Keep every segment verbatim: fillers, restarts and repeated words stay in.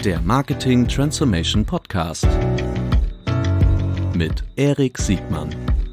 Der Marketing Transformation Podcast mit Erik Siegmann.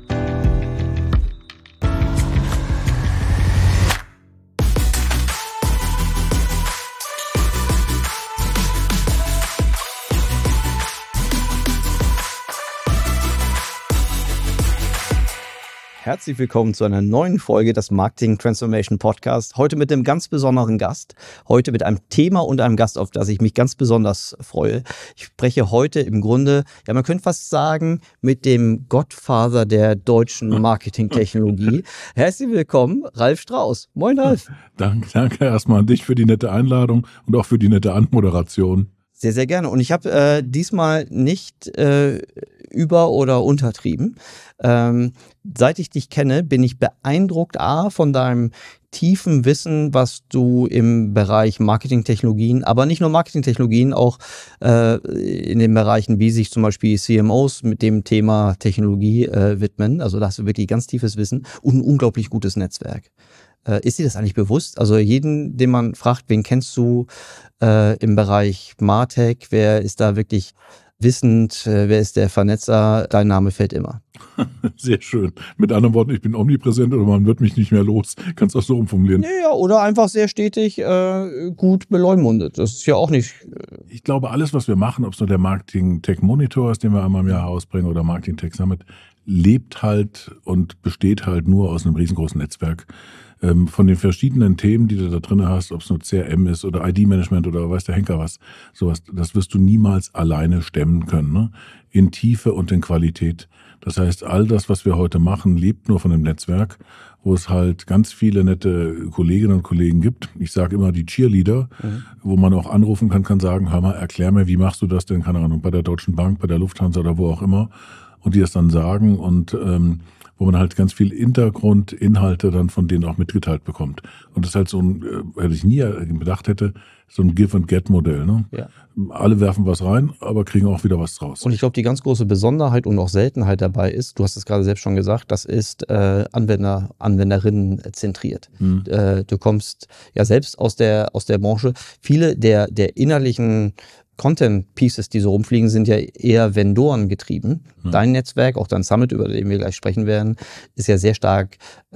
Herzlich willkommen zu einer neuen Folge des Marketing Transformation Podcast. Heute mit einem ganz besonderen Gast. Heute mit einem Thema und einem Gast, auf das ich mich ganz besonders freue. Ich spreche heute im Grunde, ja man könnte fast sagen, mit dem Gottvater der deutschen Marketingtechnologie. Herzlich willkommen, Ralf Strauß. Moin Ralf. Danke, danke erstmal an dich für die nette Einladung und auch für die nette Anmoderation. Sehr, sehr gerne. Und ich habe äh, diesmal nicht äh, über- oder untertrieben. Ähm, seit ich dich kenne, bin ich beeindruckt A, von deinem tiefen Wissen, was du im Bereich Marketingtechnologien, aber nicht nur Marketingtechnologien, auch äh, in den Bereichen, wie sich zum Beispiel C M Os mit dem Thema Technologie äh, widmen. Also da hast du wirklich ganz tiefes Wissen und ein unglaublich gutes Netzwerk. Äh, ist dir das eigentlich bewusst? Also jeden, den man fragt, wen kennst du äh, im Bereich Martech, wer ist da wirklich wissend, äh, wer ist der Vernetzer, dein Name fällt immer. Sehr schön. Mit anderen Worten, ich bin omnipräsent oder man wird mich nicht mehr los. Kannst du das so umformulieren? Ja, oder einfach sehr stetig äh, gut beleumundet. Das ist ja auch nicht... Äh ich glaube, alles, was wir machen, ob es nur der Marketing Tech Monitor ist, den wir einmal im Jahr ausbringen, oder Marketing Tech Summit, lebt halt und besteht halt nur aus einem riesengroßen Netzwerk. Ähm, von den verschiedenen Themen, die du da drin hast, ob es nur C R M ist oder I D-Management oder weiß der Henker was, sowas, das wirst du niemals alleine stemmen können, ne? In Tiefe und in Qualität. Das heißt, all das, was wir heute machen, lebt nur von dem Netzwerk, wo es halt ganz viele nette Kolleginnen und Kollegen gibt. Ich sage immer die Cheerleader, mhm. wo man auch anrufen kann, kann sagen, hör mal, erklär mir, wie machst du das denn, keine Ahnung, bei der Deutschen Bank, bei der Lufthansa oder wo auch immer. Und die das dann sagen und ähm, wo man halt ganz viel Hintergrundinhalte dann von denen auch mitgeteilt bekommt. Und das ist halt so ein, äh, hätte ich nie gedacht hätte, so ein Give-and-Get-Modell. Ne? Ja. Alle werfen was rein, aber kriegen auch wieder was draus. Und ich glaube, die ganz große Besonderheit und auch Seltenheit dabei ist, du hast es gerade selbst schon gesagt, das ist äh, Anwender, Anwenderinnen zentriert. Hm. Äh, du kommst ja selbst aus der, aus der Branche. Viele der, der innerlichen Content-Pieces, die so rumfliegen, sind ja eher Vendoren getrieben. Hm. Dein Netzwerk, auch dein Summit, über den wir gleich sprechen werden, ist ja sehr stark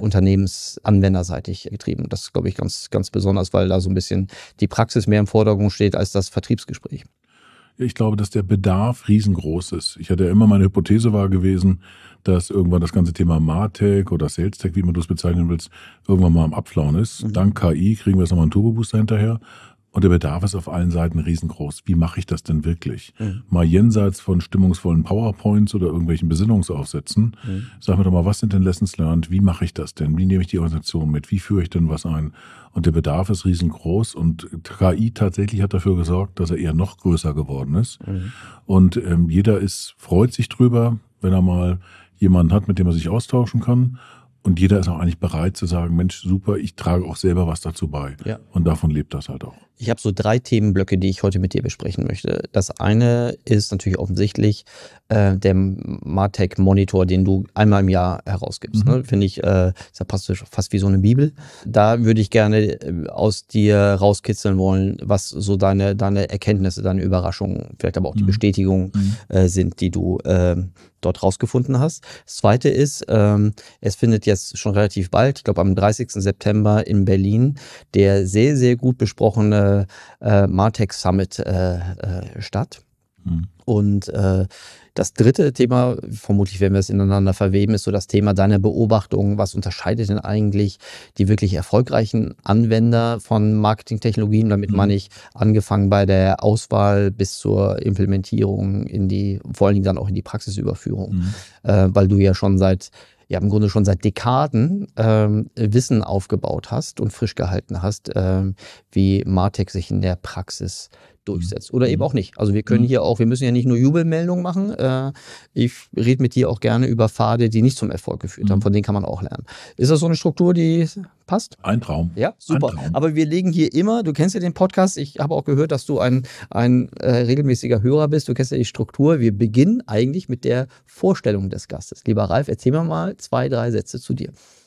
unternehmensanwenderseitig getrieben. Das ist, glaube ich, ganz, ganz besonders, weil da so ein bisschen die Praxis mehr im Vordergrund steht als das Vertriebsgespräch. Ich glaube, dass der Bedarf riesengroß ist. Ich hatte ja immer, meine Hypothese war gewesen, dass irgendwann das ganze Thema Martech oder Sales-Tech, wie man das bezeichnen willst, irgendwann mal am Abflauen ist. Mhm. Dank K I kriegen wir jetzt nochmal einen Turbo-Booster hinterher. Und der Bedarf ist auf allen Seiten riesengroß. Wie mache ich das denn wirklich? Mhm. Mal jenseits von stimmungsvollen PowerPoints oder irgendwelchen Besinnungsaufsätzen. Mhm. Sag mir doch mal, was sind denn Lessons learned? Wie mache ich das denn? Wie nehme ich die Organisation mit? Wie führe ich denn was ein? Und der Bedarf ist riesengroß. Und K I tatsächlich hat dafür gesorgt, dass er eher noch größer geworden ist. Mhm. Und ähm, jeder ist, freut sich drüber, wenn er mal jemanden hat, mit dem er sich austauschen kann. Und jeder ist auch eigentlich bereit zu sagen, Mensch, super, ich trage auch selber was dazu bei. Ja. Und davon lebt das halt auch. Ich habe so drei Themenblöcke, die ich heute mit dir besprechen möchte. Das eine ist natürlich offensichtlich äh, der Martech Monitor, den du einmal im Jahr herausgibst. Mhm. Ne? Finde ich, äh, ist ja fast, fast wie so eine Bibel. Da würde ich gerne aus dir rauskitzeln wollen, was so deine, deine Erkenntnisse, deine Überraschungen, vielleicht aber auch die mhm. Bestätigungen mhm. äh, sind, die du äh, dort rausgefunden hast. Das zweite ist, ähm, es findet jetzt schon relativ bald, ich glaube am dreißigsten September in Berlin, der sehr, sehr gut besprochene äh, Martech Summit äh, äh, statt. Mhm. Und äh, das dritte Thema, vermutlich werden wir es ineinander verweben, ist so das Thema deiner Beobachtung. Was unterscheidet denn eigentlich die wirklich erfolgreichen Anwender von Marketingtechnologien? Damit mhm. meine ich angefangen bei der Auswahl bis zur Implementierung in die, vor allen Dingen dann auch in die Praxisüberführung. Mhm. Äh, weil du ja schon seit ja im Grunde schon seit Dekaden ähm, Wissen aufgebaut hast und frisch gehalten hast, ähm, wie Martech sich in der Praxis durchsetzt. Oder eben auch nicht. Also wir können hier auch, wir müssen ja nicht nur Jubelmeldungen machen. Äh, ich rede mit dir auch gerne über Pfade, die nicht zum Erfolg geführt haben. Von denen kann man auch lernen. Ist das so eine Struktur, die passt? Ein Traum. Ja, super. Ein Traum. Aber wir legen hier immer, du kennst ja den Podcast, ich habe auch gehört, dass du ein, ein äh, regelmäßiger Hörer bist, du kennst ja die Struktur. Wir beginnen eigentlich mit der Vorstellung des Gastes. Lieber Ralf, erzähl mir mal zwei, drei Sätze zu dir.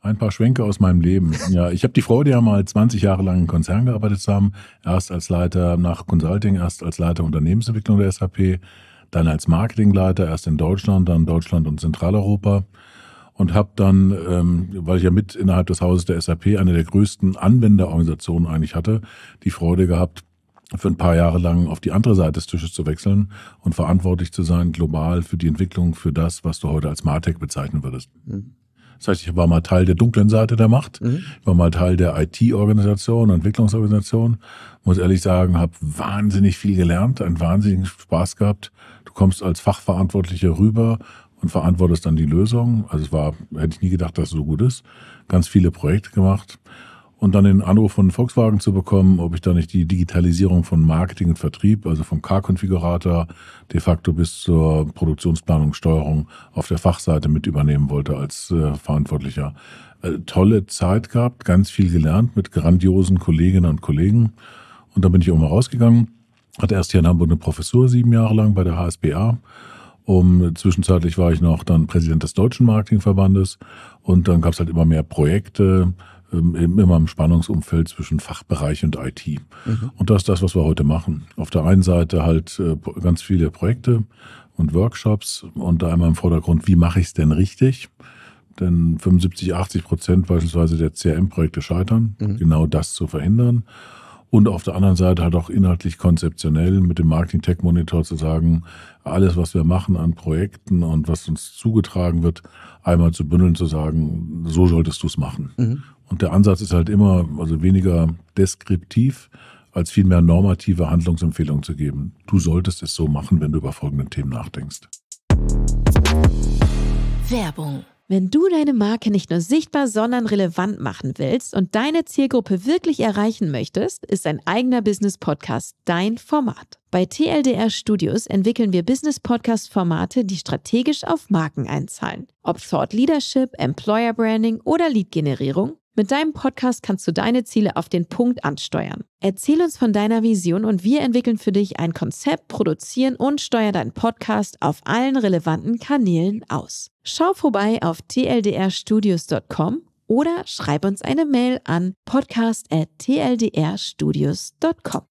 Ein paar Schwenke aus meinem Leben. Ja, ich habe die Freude, ja mal zwanzig Jahre lang in Konzern gearbeitet zu haben. Erst als Leiter nach Consulting, erst als Leiter Unternehmensentwicklung der S A P, dann als Marketingleiter, erst in Deutschland, dann Deutschland und Zentraleuropa. Und habe dann, ähm, weil ich ja mit innerhalb des Hauses der S A P eine der größten Anwenderorganisationen eigentlich hatte, die Freude gehabt, für ein paar Jahre lang auf die andere Seite des Tisches zu wechseln und verantwortlich zu sein, global für die Entwicklung, für das, was du heute als MarTech bezeichnen würdest. Mhm. Das heißt, ich war mal Teil der dunklen Seite der Macht, mhm. ich war mal Teil der I T-Organisation, Entwicklungsorganisation. Muss ehrlich sagen, habe wahnsinnig viel gelernt, einen wahnsinnigen Spaß gehabt. Du kommst als Fachverantwortlicher rüber und verantwortest dann die Lösung. Also es war, hätte ich nie gedacht, dass es so gut ist. Ganz viele Projekte gemacht. Und dann den Anruf von Volkswagen zu bekommen, ob ich da nicht die Digitalisierung von Marketing und Vertrieb, also vom Car-Konfigurator de facto bis zur Produktionsplanung, Steuerung auf der Fachseite mit übernehmen wollte als äh, Verantwortlicher. Äh, tolle Zeit gehabt, ganz viel gelernt mit grandiosen Kolleginnen und Kollegen. Und dann bin ich auch mal rausgegangen, hatte erst hier in Hamburg eine Professur sieben Jahre lang bei der H S B A. Um, zwischenzeitlich war ich noch dann Präsident des Deutschen Marketingverbandes und dann gab es halt immer mehr Projekte, immer im Spannungsumfeld zwischen Fachbereich und I T. Mhm. Und das ist das, was wir heute machen. Auf der einen Seite halt ganz viele Projekte und Workshops und da einmal im Vordergrund, wie mache ich es denn richtig? Denn fünfundsiebzig, achtzig Prozent beispielsweise der C R M-Projekte scheitern, mhm. genau das zu verhindern. Und auf der anderen Seite halt auch inhaltlich konzeptionell mit dem Marketing-Tech-Monitor zu sagen, alles, was wir machen an Projekten und was uns zugetragen wird, einmal zu bündeln, zu sagen, so solltest du es machen. Mhm. Und der Ansatz ist halt immer, also weniger deskriptiv, als vielmehr normative Handlungsempfehlungen zu geben. Du solltest es so machen, wenn du über folgende Themen nachdenkst. Werbung. Wenn du deine Marke nicht nur sichtbar, sondern relevant machen willst und deine Zielgruppe wirklich erreichen möchtest, ist ein eigener Business-Podcast dein Format. Bei T L D R Studios entwickeln wir Business-Podcast-Formate, die strategisch auf Marken einzahlen. Ob Thought Leadership, Employer Branding oder Lead-Generierung, mit deinem Podcast kannst du deine Ziele auf den Punkt ansteuern. Erzähl uns von deiner Vision und wir entwickeln für dich ein Konzept, produzieren und steuern deinen Podcast auf allen relevanten Kanälen aus. Schau vorbei auf t l d r studios dot com oder schreib uns eine Mail an podcast at t l d r studios dot com.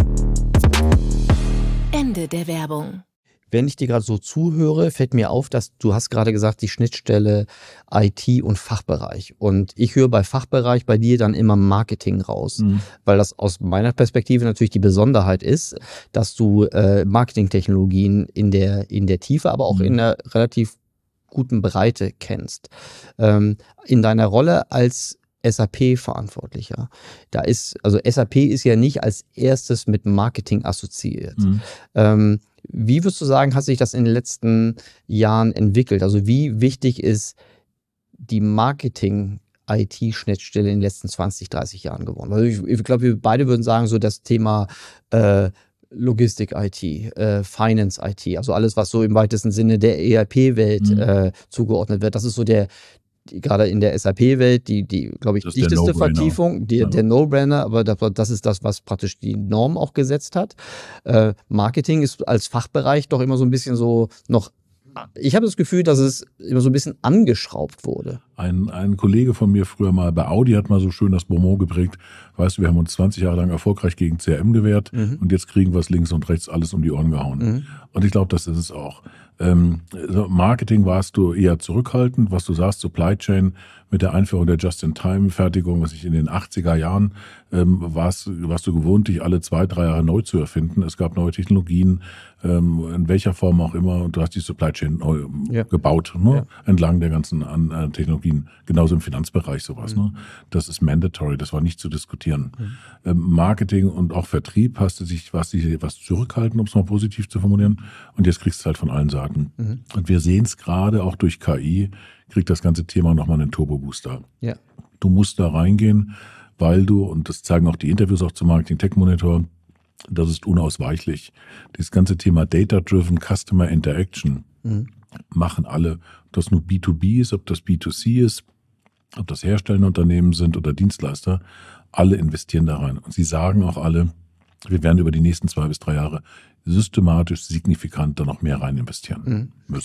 Ende der Werbung. Wenn ich dir gerade so zuhöre, fällt mir auf, dass du hast gerade gesagt, die Schnittstelle I T und Fachbereich. Und ich höre bei Fachbereich bei dir dann immer Marketing raus, mhm. weil das aus meiner Perspektive natürlich die Besonderheit ist, dass du äh, Marketingtechnologien in der, in der Tiefe, aber auch mhm. in der relativ guten Breite kennst. Ähm, in deiner Rolle als S A P-Verantwortlicher. Da ist, also S A P ist ja nicht als erstes mit Marketing assoziiert. Mhm. Ähm, Wie würdest du sagen, hat sich das in den letzten Jahren entwickelt? Also wie wichtig ist die Marketing-I T-Schnittstelle in den letzten zwanzig, dreißig Jahren geworden? Also ich, ich glaube, wir beide würden sagen, so das Thema äh, Logistik-I T, äh, Finance-I T, also alles, was so im weitesten Sinne der E R P-Welt mhm. äh, zugeordnet wird. Das ist so der, die, gerade in der S A P-Welt, die, die glaube ich, dichteste Vertiefung, die, ja. der No-Brainer, aber das, das ist das, was praktisch die Norm auch gesetzt hat. Äh, Marketing ist als Fachbereich doch immer so ein bisschen so noch, ich habe das Gefühl, dass es immer so ein bisschen angeschraubt wurde. Ein, ein Kollege von mir früher mal bei Audi hat mal so schön das Bonmot geprägt, weißt du, wir haben uns zwanzig Jahre lang erfolgreich gegen C R M gewehrt mhm. und jetzt kriegen wir es links und rechts alles um die Ohren gehauen. Mhm. Und ich glaube, das ist es auch. Ähm, Marketing warst du eher zurückhaltend, was du sagst, Supply Chain mit der Einführung der Just-in-Time-Fertigung, was ich in den achtziger Jahren, ähm, warst, warst du gewohnt, dich alle zwei, drei Jahre neu zu erfinden. Es gab neue Technologien, ähm, in welcher Form auch immer, und du hast die Supply Chain neu ja. gebaut, ne? ja. entlang der ganzen an, äh, Technologien. Genauso im Finanzbereich sowas. Mhm. Ne? Das ist mandatory, das war nicht zu diskutieren. Mhm. Ähm, Marketing und auch Vertrieb hast du sich was, was zurückhalten, um es mal positiv zu formulieren. Und jetzt kriegst du es halt von allen Seiten. Mhm. Und wir sehen es gerade auch durch K I, kriegt das ganze Thema nochmal einen Turbo-Booster. Ja. Du musst da reingehen, weil du, und das zeigen auch die Interviews auch zum Marketing-Tech-Monitor, das ist unausweichlich. Das ganze Thema Data-Driven Customer Interaction mhm. machen alle, ob das nur B zwei B ist, ob das B zwei C ist, ob das herstellende Unternehmen sind oder Dienstleister, alle investieren da rein. Und sie sagen auch alle, wir werden über die nächsten zwei bis drei Jahre systematisch signifikant da noch mehr rein investieren mhm. müssen.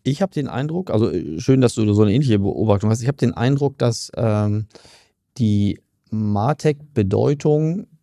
Ich habe den Eindruck, also schön, dass du so eine ähnliche Beobachtung hast, ich habe den Eindruck, dass ähm, die MarTech-Bedeutung,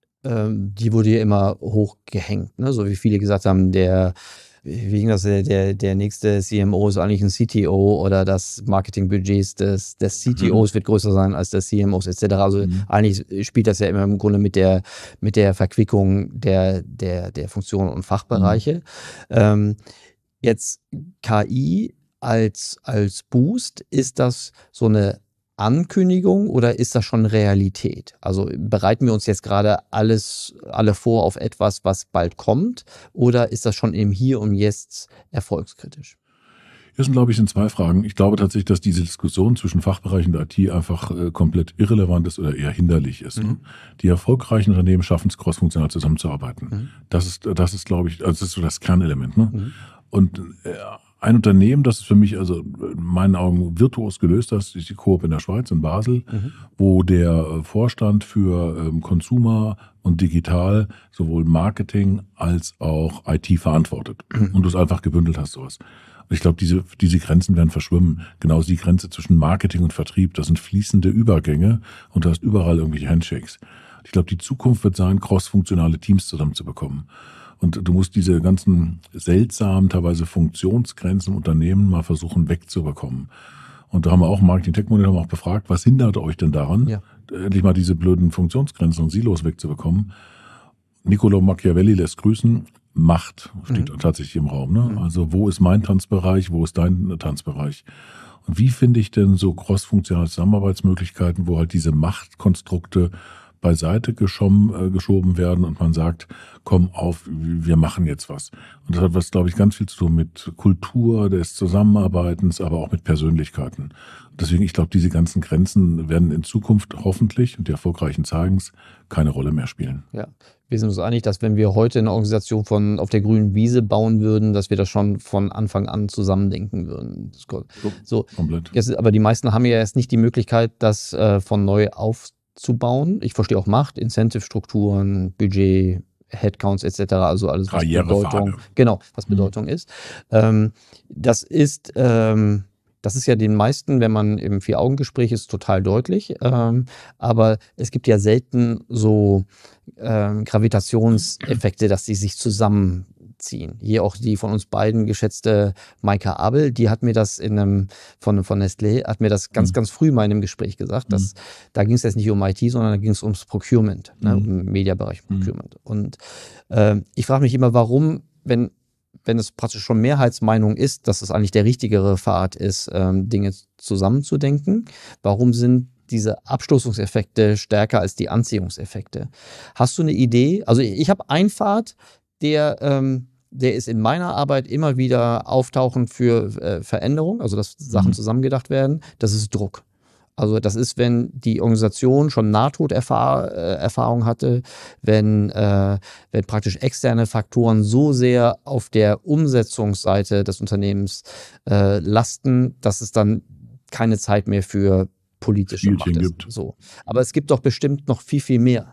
ähm, die wurde ja immer hochgehängt, ne? So wie viele gesagt haben, der wie ging das, der, der nächste C M O ist eigentlich ein C T O oder das Marketingbudget des, des C T Os mhm. wird größer sein als des C M Os et cetera. Also mhm. eigentlich spielt das ja immer im Grunde mit der, mit der Verquickung der, der, der Funktionen und Fachbereiche. Mhm. Ähm, jetzt K I als, als Boost, ist das so eine Ankündigung oder ist das schon Realität? Also bereiten wir uns jetzt gerade alles, alle vor auf etwas, was bald kommt, oder ist das schon im Hier und Jetzt erfolgskritisch? Das sind, glaube ich, sind zwei Fragen. Ich glaube tatsächlich, dass diese Diskussion zwischen Fachbereich und I T einfach äh, komplett irrelevant ist oder eher hinderlich ist. Mhm. Die erfolgreichen Unternehmen schaffen es, crossfunktional zusammenzuarbeiten. Mhm. Das ist, das ist, glaube ich, also das ist so das Kernelement. Ne? Mhm. Und äh, ein Unternehmen, das ist für mich also in meinen Augen virtuos gelöst, das ist die Coop in der Schweiz, in Basel, mhm. wo der Vorstand für ähm, Consumer und Digital sowohl Marketing als auch I T verantwortet. Mhm. Und du es einfach gebündelt hast, sowas. Und ich glaube, diese, diese Grenzen werden verschwimmen. Genauso die Grenze zwischen Marketing und Vertrieb, das sind fließende Übergänge und du hast überall irgendwelche Handshakes. Ich glaube, die Zukunft wird sein, crossfunktionale Teams zusammenzubekommen. Und du musst diese ganzen seltsamen, teilweise Funktionsgrenzen im Unternehmen mal versuchen wegzubekommen. Und da haben wir auch Marketing-Tech-Monitor auch befragt, was hindert euch denn daran, ja. endlich mal diese blöden Funktionsgrenzen und Silos wegzubekommen? Niccolo Machiavelli lässt grüßen, Macht steht mhm. tatsächlich im Raum. Ne? Mhm. Also wo ist mein Tanzbereich, wo ist dein Tanzbereich? Und wie finde ich denn so cross-funktionale Zusammenarbeitsmöglichkeiten, wo halt diese Machtkonstrukte beiseite geschoben, äh, geschoben werden und man sagt, komm auf, wir machen jetzt was. Und das hat was, glaube ich, ganz viel zu tun mit Kultur des Zusammenarbeitens, aber auch mit Persönlichkeiten. Deswegen, ich glaube, diese ganzen Grenzen werden in Zukunft hoffentlich, und die Erfolgreichen zeigen es, keine Rolle mehr spielen. Ja, wir sind uns einig, dass wenn wir heute eine Organisation von auf der grünen Wiese bauen würden, dass wir das schon von Anfang an zusammendenken würden. So, so komplett. Jetzt, aber die meisten haben ja jetzt nicht die Möglichkeit, das äh, von neu aufzubauen. zu bauen. Ich verstehe auch Macht, Incentive-Strukturen, Budget, Headcounts et cetera, also alles, was Bedeutung, genau, was Bedeutung mhm. ist. Ähm, das ist, ähm, das ist ja den meisten, wenn man im Vier-Augen-Gespräch ist, total deutlich. Ähm, aber es gibt ja selten so ähm, Gravitationseffekte, dass sie sich zusammen ziehen. Hier auch die von uns beiden geschätzte Maika Abel, die hat mir das in einem, von, von Nestlé, hat mir das ganz, mhm. ganz früh mal in einem Gespräch gesagt, dass mhm. da ging es jetzt nicht um I T, sondern da ging es ums Procurement, mhm. ne, um Mediabereich Procurement. Mhm. Und äh, ich frage mich immer, warum, wenn, wenn es praktisch schon Mehrheitsmeinung ist, dass es eigentlich der richtigere Pfad ist, ähm, Dinge zusammenzudenken, warum sind diese Abstoßungseffekte stärker als die Anziehungseffekte? Hast du eine Idee? Also ich habe einen Pfad, der, ähm, der ist in meiner Arbeit immer wieder auftauchend für äh, Veränderung, also dass Sachen mhm. zusammengedacht werden. Das ist Druck. Also das ist, wenn die Organisation schon Nahtoderfahrung hatte, wenn, äh, wenn praktisch externe Faktoren so sehr auf der Umsetzungsseite des Unternehmens äh, lasten, dass es dann keine Zeit mehr für politische Macht ist. Gibt. So. Aber es gibt doch bestimmt noch viel, viel mehr.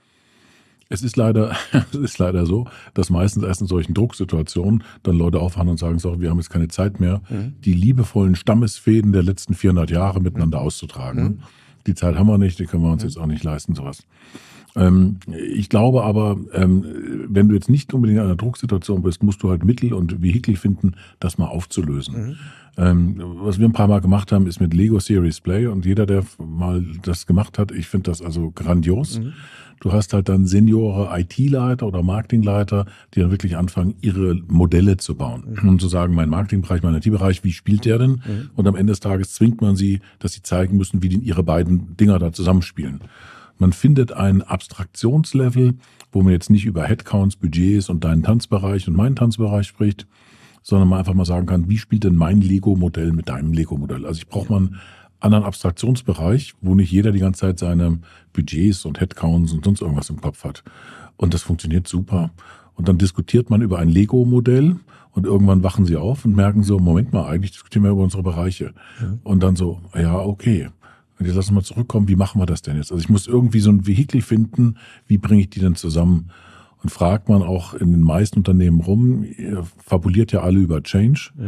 Es ist leider, es ist leider so, dass meistens erst in solchen Drucksituationen dann Leute aufwachen und sagen, so, wir haben jetzt keine Zeit mehr, mhm. die liebevollen Stammesfäden der letzten vierhundert Jahre miteinander mhm. auszutragen. Mhm. Die Zeit haben wir nicht, die können wir uns mhm. jetzt auch nicht leisten, sowas. Ähm, ich glaube aber, ähm, wenn du jetzt nicht unbedingt in einer Drucksituation bist, musst du halt Mittel und Vehikel finden, das mal aufzulösen. Mhm. Ähm, was wir ein paar Mal gemacht haben, ist mit Lego Series Play, und jeder, der mal das gemacht hat, ich finde das also grandios. Mhm. Du hast halt dann Seniore I T-Leiter oder Marketingleiter, die dann wirklich anfangen, ihre Modelle zu bauen. Mhm. Und zu sagen, mein Marketingbereich, mein I T-Bereich, wie spielt der denn? Mhm. Und am Ende des Tages zwingt man sie, dass sie zeigen müssen, wie denn ihre beiden Dinger da zusammenspielen. Man findet ein Abstraktionslevel, wo man jetzt nicht über Headcounts, Budgets und deinen Tanzbereich und meinen Tanzbereich spricht, sondern man einfach mal sagen kann, wie spielt denn mein Lego-Modell mit deinem Lego-Modell? Also ich brauche mal einen anderen Abstraktionsbereich, wo nicht jeder die ganze Zeit seine Budgets und Headcounts und sonst irgendwas im Kopf hat. Und das funktioniert super. Und dann diskutiert man über ein Lego-Modell und irgendwann wachen sie auf und merken so, Moment mal, eigentlich diskutieren wir über unsere Bereiche. Mhm. Und dann so, ja, okay. Und jetzt lass uns mal zurückkommen, wie machen wir das denn jetzt? Also ich muss irgendwie so ein Vehikel finden, wie bringe ich die denn zusammen? Und fragt man auch in den meisten Unternehmen rum, ihr fabuliert ja alle über Change. Mhm.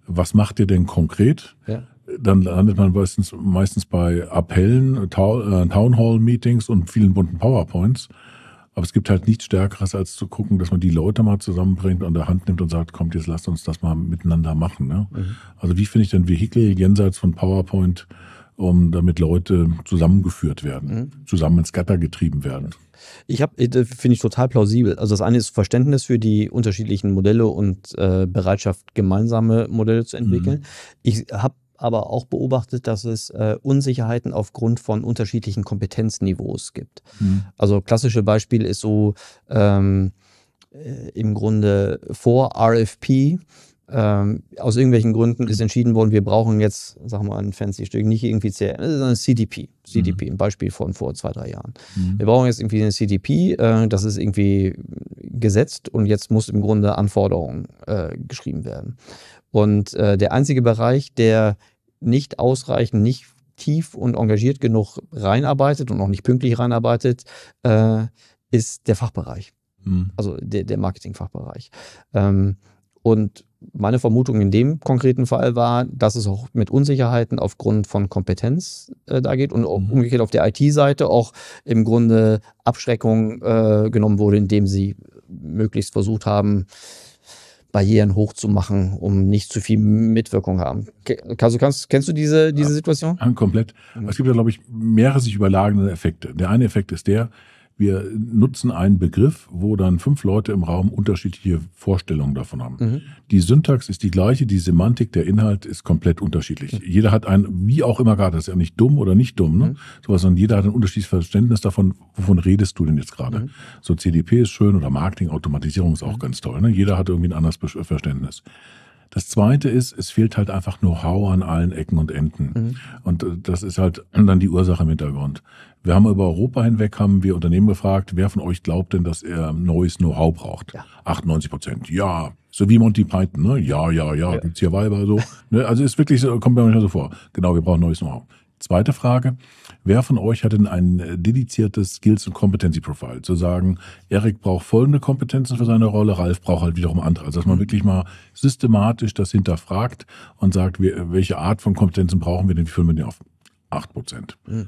was macht ihr denn konkret? Ja. Dann landet man meistens, meistens bei Appellen, Townhall-Meetings und vielen bunten PowerPoints. Aber es gibt halt nichts Stärkeres, als zu gucken, dass man die Leute mal zusammenbringt, an der Hand nimmt und sagt, kommt, jetzt lasst uns das mal miteinander machen. Ne? Mhm. Also wie finde ich denn Vehikel jenseits von PowerPoint, um damit Leute zusammengeführt werden, mhm. zusammen ins Gatter getrieben werden? Ich habe, finde ich total plausibel. Also das eine ist Verständnis für die unterschiedlichen Modelle und äh, Bereitschaft, gemeinsame Modelle zu entwickeln. Mhm. Ich habe aber auch beobachtet, dass es äh, Unsicherheiten aufgrund von unterschiedlichen Kompetenzniveaus gibt. Mhm. Also klassische Beispiel ist so ähm, äh, im Grunde vor R F P. Ähm, aus irgendwelchen Gründen ist entschieden worden, wir brauchen jetzt, sagen wir mal, ein fancy Stück, nicht irgendwie C R M, sondern C D P. C D P, mhm. ein Beispiel von vor zwei, drei Jahren. Mhm. Wir brauchen jetzt irgendwie eine C D P, äh, das ist irgendwie gesetzt und jetzt muss im Grunde Anforderungen äh, geschrieben werden. Und äh, der einzige Bereich, der nicht ausreichend, nicht tief und engagiert genug reinarbeitet und auch nicht pünktlich reinarbeitet, äh, ist der Fachbereich. Mhm. Also der, der Marketingfachbereich. Ähm, und meine Vermutung in dem konkreten Fall war, dass es auch mit Unsicherheiten aufgrund von Kompetenz äh, da geht und auch mhm. umgekehrt auf der I T-Seite auch im Grunde Abschreckung äh, genommen wurde, indem sie möglichst versucht haben, Barrieren hochzumachen, um nicht zu viel Mitwirkung haben. Also kannst, kennst du diese, diese Situation? Ja, komplett. Es gibt ja, glaube ich, mehrere sich überlagende Effekte. Der eine Effekt ist der, wir nutzen einen Begriff, wo dann fünf Leute im Raum unterschiedliche Vorstellungen davon haben. Mhm. Die Syntax ist die gleiche, die Semantik, der Inhalt ist komplett unterschiedlich. Mhm. Jeder hat ein, wie auch immer gerade, das ist ja nicht dumm oder nicht dumm, ne? Mhm. Sowas, sondern jeder hat ein unterschiedliches Verständnis davon, wovon redest du denn jetzt gerade. Mhm. So C D P ist schön oder Marketing, Automatisierung ist auch mhm. ganz toll. Ne? Jeder hat irgendwie ein anderes Verständnis. Das Zweite ist, es fehlt halt einfach Know-how an allen Ecken und Enden. Mhm. Und das ist halt dann die Ursache im Hintergrund. Wir haben über Europa hinweg, haben wir Unternehmen gefragt, wer von euch glaubt denn, dass er neues Know-how braucht? Ja. achtundneunzig Prozent, ja. So wie Monty Python, ne? Ja, ja, ja, ja. Gibt's hier Weiber, so. Ne? Also ist wirklich so, kommt mir manchmal so vor. Genau, wir brauchen neues Know-how. Zweite Frage, wer von euch hat denn ein dediziertes Skills- und Competency-Profile? Zu sagen, Erik braucht folgende Kompetenzen für seine Rolle, Ralf braucht halt wiederum andere. Also dass man wirklich mal systematisch das hinterfragt und sagt, welche Art von Kompetenzen brauchen wir denn, wie füllen wir die auf? acht Prozent. Mhm.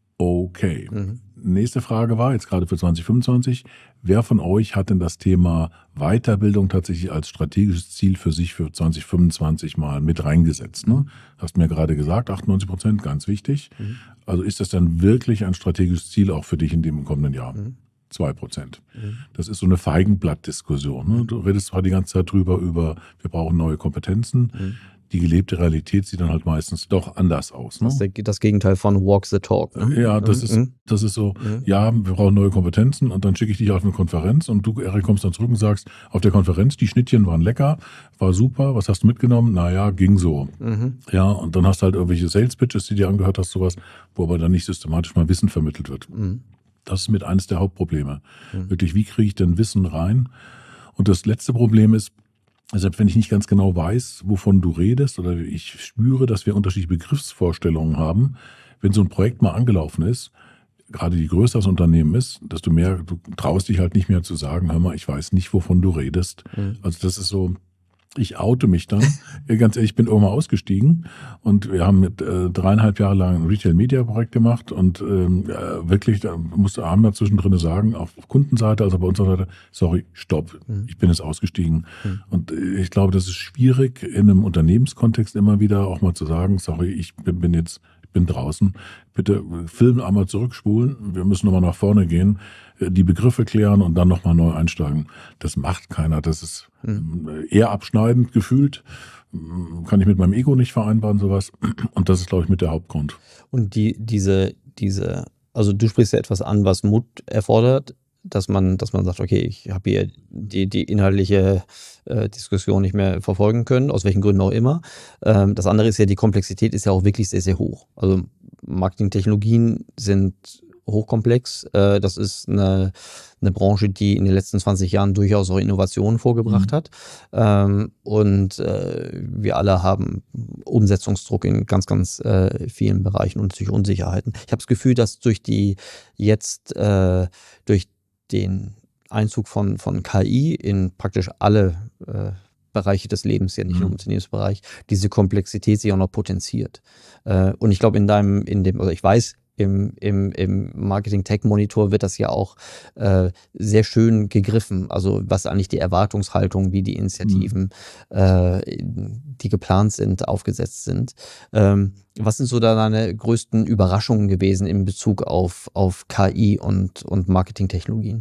Okay. Mhm. Nächste Frage war, jetzt gerade für zwanzig fünfundzwanzig, wer von euch hat denn das Thema Weiterbildung tatsächlich als strategisches Ziel für sich für zwanzig fünfundzwanzig mal mit reingesetzt? Ne? Hast mir gerade gesagt, achtundneunzig Prozent, ganz wichtig. Mhm. Also ist das dann wirklich ein strategisches Ziel auch für dich in dem kommenden Jahr? Mhm. zwei Prozent. Mhm. Das ist so eine Feigenblatt-Diskussion. Ne? Du redest zwar die ganze Zeit drüber, über wir brauchen neue Kompetenzen. Mhm. Die gelebte Realität sieht dann halt meistens doch anders aus. Ne? Das ist das Gegenteil von Walk the Talk. Ne? Ja, das ist, das ist so, mhm. ja, wir brauchen neue Kompetenzen und dann schicke ich dich auf eine Konferenz und du, Erik, kommst dann zurück und sagst, auf der Konferenz, die Schnittchen waren lecker, war super, was hast du mitgenommen? Naja, ging so. Mhm. Ja, und dann hast du halt irgendwelche Sales-Pitches, die dir angehört hast, sowas, wo aber dann nicht systematisch mal Wissen vermittelt wird. Mhm. Das ist mit eines der Hauptprobleme. Mhm. Wirklich, wie kriege ich denn Wissen rein? Und das letzte Problem ist, also wenn ich nicht ganz genau weiß, wovon du redest oder ich spüre, dass wir unterschiedliche Begriffsvorstellungen haben, wenn so ein Projekt mal angelaufen ist, gerade je größer das Unternehmen ist, desto mehr, du traust dich halt nicht mehr zu sagen, hör mal, ich weiß nicht, wovon du redest. Mhm. Also das ist so, ich oute mich dann. Ganz ehrlich, ich bin irgendwann ausgestiegen und wir haben mit äh, dreieinhalb Jahre lang ein Retail-Media-Projekt gemacht und ähm, äh, wirklich, da musste haben da zwischendrin sagen, auf Kundenseite, also bei unserer Seite, sorry, stopp, mhm. ich bin jetzt ausgestiegen. Mhm. Und äh, ich glaube, das ist schwierig, in einem Unternehmenskontext immer wieder auch mal zu sagen, sorry, ich bin, bin jetzt, ich bin draußen, bitte Film einmal zurückspulen, wir müssen nochmal nach vorne gehen, die Begriffe klären und dann nochmal neu einsteigen. Das macht keiner. Das ist eher abschneidend gefühlt. Kann ich mit meinem Ego nicht vereinbaren, sowas. Und das ist, glaube ich, mit der Hauptgrund. Und die, diese, diese, also du sprichst ja etwas an, was Mut erfordert, dass man, dass man sagt, okay, ich habe hier die, die inhaltliche äh, Diskussion nicht mehr verfolgen können, aus welchen Gründen auch immer. Ähm, das andere ist ja, die Komplexität ist ja auch wirklich sehr, sehr hoch. Also Marketingtechnologien sind hochkomplex. Das ist eine, eine Branche, die in den letzten zwanzig Jahren durchaus auch Innovationen vorgebracht mhm. hat. Und wir alle haben Umsetzungsdruck in ganz, ganz vielen Bereichen und natürlich Unsicherheiten. Ich habe das Gefühl, dass durch die jetzt, durch den Einzug von, von K I in praktisch alle Bereiche des Lebens, ja nicht nur im Unternehmensbereich, diese Komplexität sich auch noch potenziert. Äh, und ich glaube, in deinem, in dem, also ich weiß, Im, im, im Marketing-Tech-Monitor wird das ja auch äh, sehr schön gegriffen. Also was eigentlich die Erwartungshaltung, wie die Initiativen, mhm. äh, die geplant sind, aufgesetzt sind. Ähm, was sind so da deine größten Überraschungen gewesen in Bezug auf, auf K I und, und Marketing-Technologien?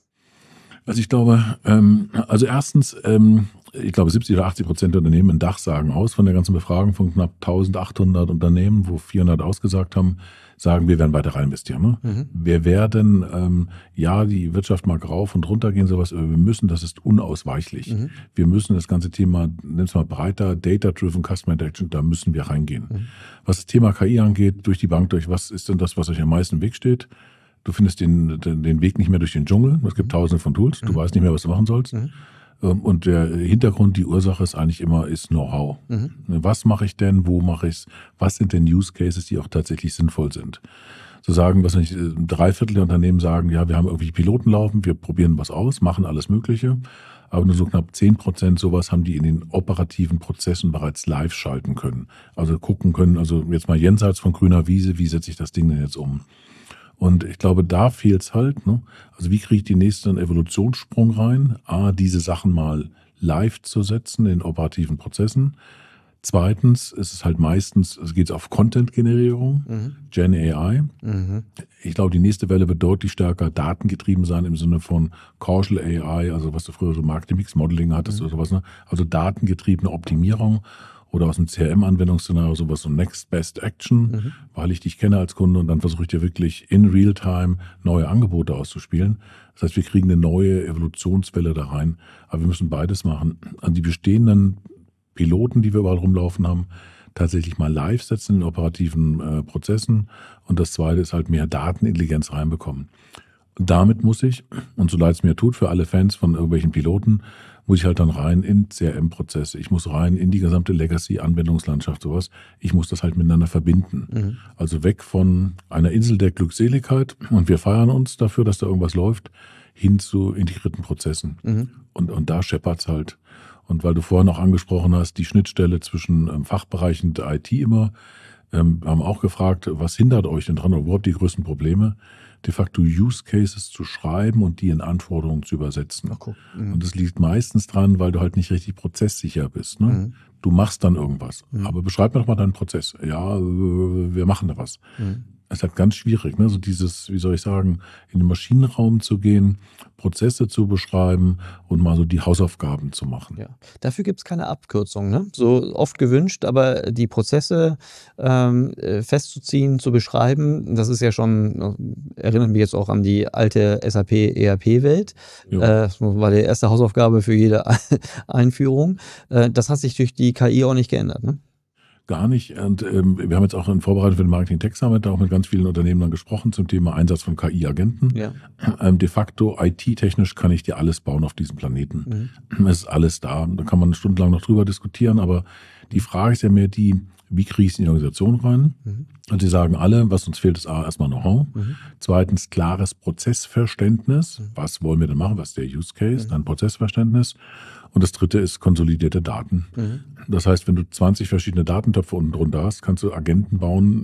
Also ich glaube, ähm, also erstens, ähm, ich glaube siebzig oder achtzig Prozent der Unternehmen in Dach sagen aus von der ganzen Befragung von knapp eintausendachthundert Unternehmen, wo vierhundert ausgesagt haben, sagen, wir werden weiter rein investieren. Ne? Mhm. Wir werden, ähm, ja, die Wirtschaft mag rauf und runter gehen, sowas, aber wir müssen, das ist unausweichlich. Mhm. Wir müssen das ganze Thema, nimm es mal breiter, Data-Driven Customer Interaction, da müssen wir reingehen. Mhm. Was das Thema K I angeht, durch die Bank durch, was ist denn das, was euch am meisten im Weg steht? Du findest den, den, den Weg nicht mehr durch den Dschungel. Es gibt tausende von Tools. Du mhm. weißt nicht mehr, was du machen sollst. Mhm. Und der Hintergrund, die Ursache ist eigentlich immer, ist Know-how. Mhm. Was mache ich denn? Wo mache ich es? Was sind denn Use Cases, die auch tatsächlich sinnvoll sind? Zu sagen, was nicht, drei Viertel der Unternehmen sagen, ja, wir haben irgendwelche Piloten laufen, wir probieren was aus, machen alles Mögliche. Aber nur so knapp zehn Prozent sowas haben die in den operativen Prozessen bereits live schalten können. Also gucken können, also jetzt mal jenseits von grüner Wiese, wie setze ich das Ding denn jetzt um? Und ich glaube, da fehlt es halt. Ne? Also wie kriege ich den nächsten Evolutionssprung rein? A, diese Sachen mal live zu setzen in operativen Prozessen. Zweitens ist es halt meistens, es geht auf Content-Generierung, mhm. Gen A I. Mhm. Ich glaube, die nächste Welle wird deutlich stärker datengetrieben sein im Sinne von Causal A I, also was du früher so Marketing-Mix-Modeling hattest mhm. oder sowas. Ne? Also datengetriebene Optimierung. Oder aus dem C R M-Anwendungsszenario sowas, so Next Best Action, mhm. weil ich dich kenne als Kunde und dann versuche ich dir wirklich in Realtime neue Angebote auszuspielen. Das heißt, wir kriegen eine neue Evolutionswelle da rein, aber wir müssen beides machen. An die bestehenden Piloten, die wir überall rumlaufen haben, tatsächlich mal live setzen in operativen äh, Prozessen und das zweite ist halt mehr Datenintelligenz reinbekommen. Und damit muss ich, und so leid es mir tut für alle Fans von irgendwelchen Piloten, muss ich halt dann rein in C R M-Prozesse. Ich muss rein in die gesamte Legacy-Anwendungslandschaft, sowas. Ich muss das halt miteinander verbinden. Mhm. Also weg von einer Insel der Glückseligkeit und wir feiern uns dafür, dass da irgendwas läuft, hin zu integrierten Prozessen. Mhm. Und, und da scheppert's halt. Und weil du vorhin auch angesprochen hast, die Schnittstelle zwischen ähm, Fachbereichen und I T immer, ähm, wir haben auch gefragt, was hindert euch denn dran oder überhaupt die größten Probleme? De facto Use Cases zu schreiben und die in Anforderungen zu übersetzen. Ach, cool. Mhm. Und das liegt meistens dran, weil du halt nicht richtig prozesssicher bist. Ne? Mhm. Du machst dann irgendwas. Mhm. Aber beschreib mir doch mal deinen Prozess. Ja, wir machen da was. Mhm. Es ist halt ganz schwierig, ne? So dieses, wie soll ich sagen, in den Maschinenraum zu gehen, Prozesse zu beschreiben und mal so die Hausaufgaben zu machen. Ja. Dafür gibt es keine Abkürzung, ne? So oft gewünscht, aber die Prozesse ähm, festzuziehen, zu beschreiben, das ist ja schon, erinnert mich jetzt auch an die alte S A P-E R P-Welt. Äh, das war die erste Hausaufgabe für jede Einführung. Äh, das hat sich durch die K I auch nicht geändert, ne? Gar nicht. Und ähm, wir haben jetzt auch in Vorbereitung für den Marketing Tech Summit auch mit ganz vielen Unternehmen dann gesprochen zum Thema Einsatz von K I-Agenten. Ja. Ähm, de facto I T-technisch kann ich dir alles bauen auf diesem Planeten. Mhm. Es ist alles da. Da kann man stundenlang noch drüber diskutieren, aber die Frage ist ja mehr die, wie kriege ich es in die Organisation rein? Mhm. Und sie sagen alle, was uns fehlt, ist A, erstmal Know-how. Mhm. Zweitens, klares Prozessverständnis. Mhm. Was wollen wir denn machen? Was ist der Use Case? Mhm. Dann Prozessverständnis. Und das dritte ist konsolidierte Daten. Mhm. Das heißt, wenn du zwanzig verschiedene Datentöpfe unten drunter hast, kannst du Agenten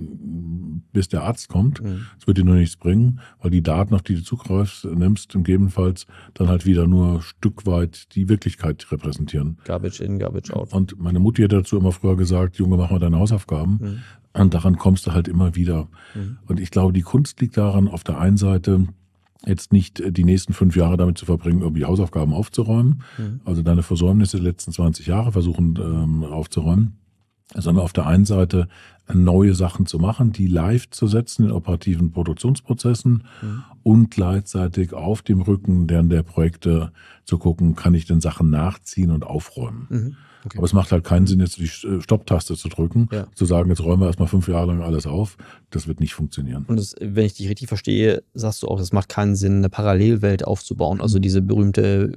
bauen, bis der Arzt kommt. Mhm. Das wird dir nur nichts bringen, weil die Daten, auf die du zugreifst, nimmst, gegebenenfalls dann halt wieder nur Stück weit die Wirklichkeit repräsentieren. Garbage in, Garbage out. Und meine Mutti hat dazu immer früher gesagt, Junge, mach mal deine Hausaufgaben. Mhm. Und daran kommst du halt immer wieder. Mhm. Und ich glaube, die Kunst liegt daran, auf der einen Seite jetzt nicht die nächsten fünf Jahre damit zu verbringen, irgendwie Hausaufgaben aufzuräumen, mhm. also deine Versäumnisse der letzten zwanzig Jahre versuchen ähm, aufzuräumen, sondern auf der einen Seite neue Sachen zu machen, die live zu setzen in operativen Produktionsprozessen mhm. und gleichzeitig auf dem Rücken der, der Projekte zu gucken, kann ich denn Sachen nachziehen und aufräumen. Mhm. Okay. Aber es macht halt keinen Sinn, jetzt die Stopptaste zu drücken, ja. zu sagen, jetzt räumen wir erstmal fünf Jahre lang alles auf. Das wird nicht funktionieren. Und das, wenn ich dich richtig verstehe, sagst du auch, es macht keinen Sinn, eine Parallelwelt aufzubauen. Also diese berühmte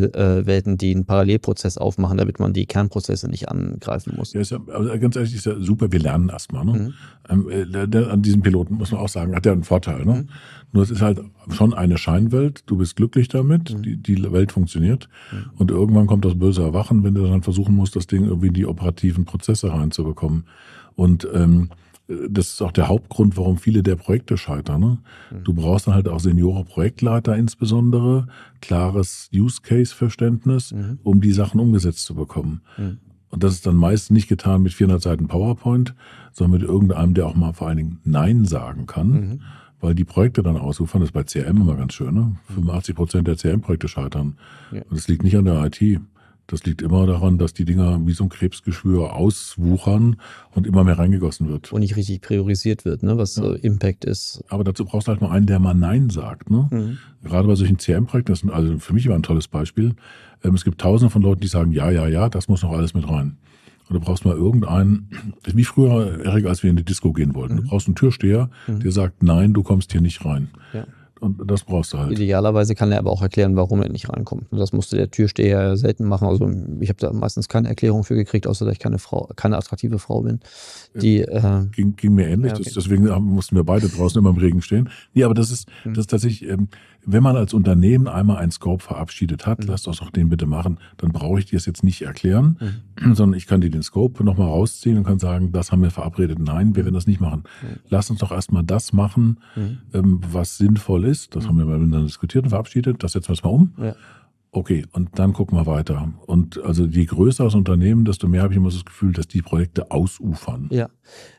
Piloteninselwelten, die einen Parallelprozess aufmachen, damit man die Kernprozesse nicht angreifen muss. Ja, ist ja, also ganz ehrlich, ist ja super super, wir lernen erstmal. Ne? Mhm. Ähm, der, der, an diesem Piloten muss man auch sagen, hat ja einen Vorteil. Ne? Mhm. Nur es ist halt schon eine Scheinwelt, du bist glücklich damit, mhm. die, die Welt funktioniert mhm. und irgendwann kommt das böse Erwachen, wenn du dann versuchen musst, das Ding irgendwie in die operativen Prozesse reinzubekommen. Und ähm, das ist auch der Hauptgrund, warum viele der Projekte scheitern. Ne? Mhm. Du brauchst dann halt auch Seniore-Projektleiter insbesondere, klares Use-Case-Verständnis, mhm. um die Sachen umgesetzt zu bekommen. Mhm. Und das ist dann meist nicht getan mit vierhundert Seiten PowerPoint, sondern mit irgendeinem, der auch mal vor allen Dingen Nein sagen kann, mhm. weil die Projekte dann ausufern. Das ist bei C R M immer ganz schön. Ne? fünfundachtzig Prozent der C R M-Projekte scheitern. Ja. Und das liegt nicht an der I T. Das liegt immer daran, dass die Dinger wie so ein Krebsgeschwür auswuchern und immer mehr reingegossen wird. Und nicht richtig priorisiert wird, ne, was ja. Impact ist. Aber dazu brauchst du halt mal einen, der mal Nein sagt. Ne? Mhm. Gerade bei solchen C R M-Projekten, das ist also für mich immer ein tolles Beispiel. Es gibt tausende von Leuten, die sagen, ja, ja, ja, das muss noch alles mit rein. Und du brauchst mal irgendeinen, wie früher, Erik, als wir in die Disco gehen wollten. Mhm. Du brauchst einen Türsteher, mhm. der sagt, nein, du kommst hier nicht rein. Ja. Und das brauchst du halt. Idealerweise kann er aber auch erklären, warum er nicht reinkommt. Das musste der Türsteher selten machen. Also ich habe da meistens keine Erklärung für gekriegt, außer dass ich keine Frau, keine attraktive Frau bin. Die, äh, ging, ging mir ähnlich. Ja, okay. das, deswegen mussten wir beide draußen immer im Regen stehen. Nee, aber das ist, das ist tatsächlich, ähm, wenn man als Unternehmen einmal einen Scope verabschiedet hat, mhm. lasst uns auch den bitte machen, dann brauche ich dir das jetzt nicht erklären, mhm. sondern ich kann dir den Scope nochmal rausziehen und kann sagen, das haben wir verabredet. Nein, wir werden das nicht machen. Mhm. Lass uns doch erstmal das machen, mhm. ähm, was sinnvoll ist. Das mhm. haben wir miteinander diskutiert und verabschiedet. Das setzen wir jetzt mal um. Ja. Okay, und dann gucken wir weiter. Und also je größer das Unternehmen, desto mehr habe ich immer das Gefühl, dass die Projekte ausufern. Ja.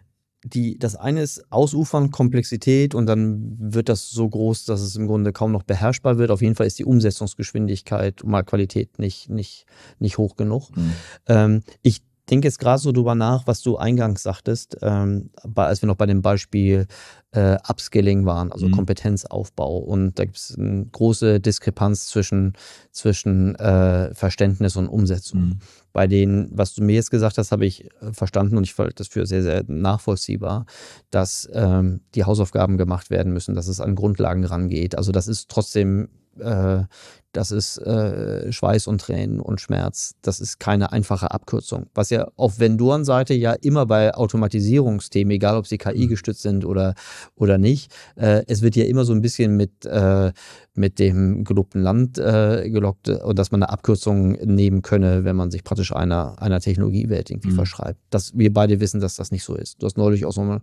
Die, das eine ist Ausufern, Komplexität und dann wird das so groß, dass es im Grunde kaum noch beherrschbar wird. Auf jeden Fall ist die Umsetzungsgeschwindigkeit mal Qualität nicht, nicht, nicht hoch genug. Mhm. Ähm, ich denke jetzt gerade so drüber nach, was du eingangs sagtest, ähm, bei, als wir noch bei dem Beispiel äh, Upskilling waren, also mhm. Kompetenzaufbau. Und da gibt es eine große Diskrepanz zwischen, zwischen äh, Verständnis und Umsetzung. Mhm. Bei denen, was du mir jetzt gesagt hast, habe ich äh, verstanden und ich fand das für sehr, sehr nachvollziehbar, dass ähm, die Hausaufgaben gemacht werden müssen, dass es an Grundlagen rangeht. Also das ist trotzdem äh, das ist äh, Schweiß und Tränen und Schmerz. Das ist keine einfache Abkürzung. Was ja auf Vendorenseite ja immer bei Automatisierungsthemen, egal ob sie K I-gestützt sind oder, oder nicht, äh, es wird ja immer so ein bisschen mit, äh, mit dem gelobten Land äh, gelockt und dass man eine Abkürzung nehmen könne, wenn man sich praktisch einer, einer Technologiewelt irgendwie mhm. verschreibt. Dass wir beide wissen, dass das nicht so ist. Du hast neulich auch so eine,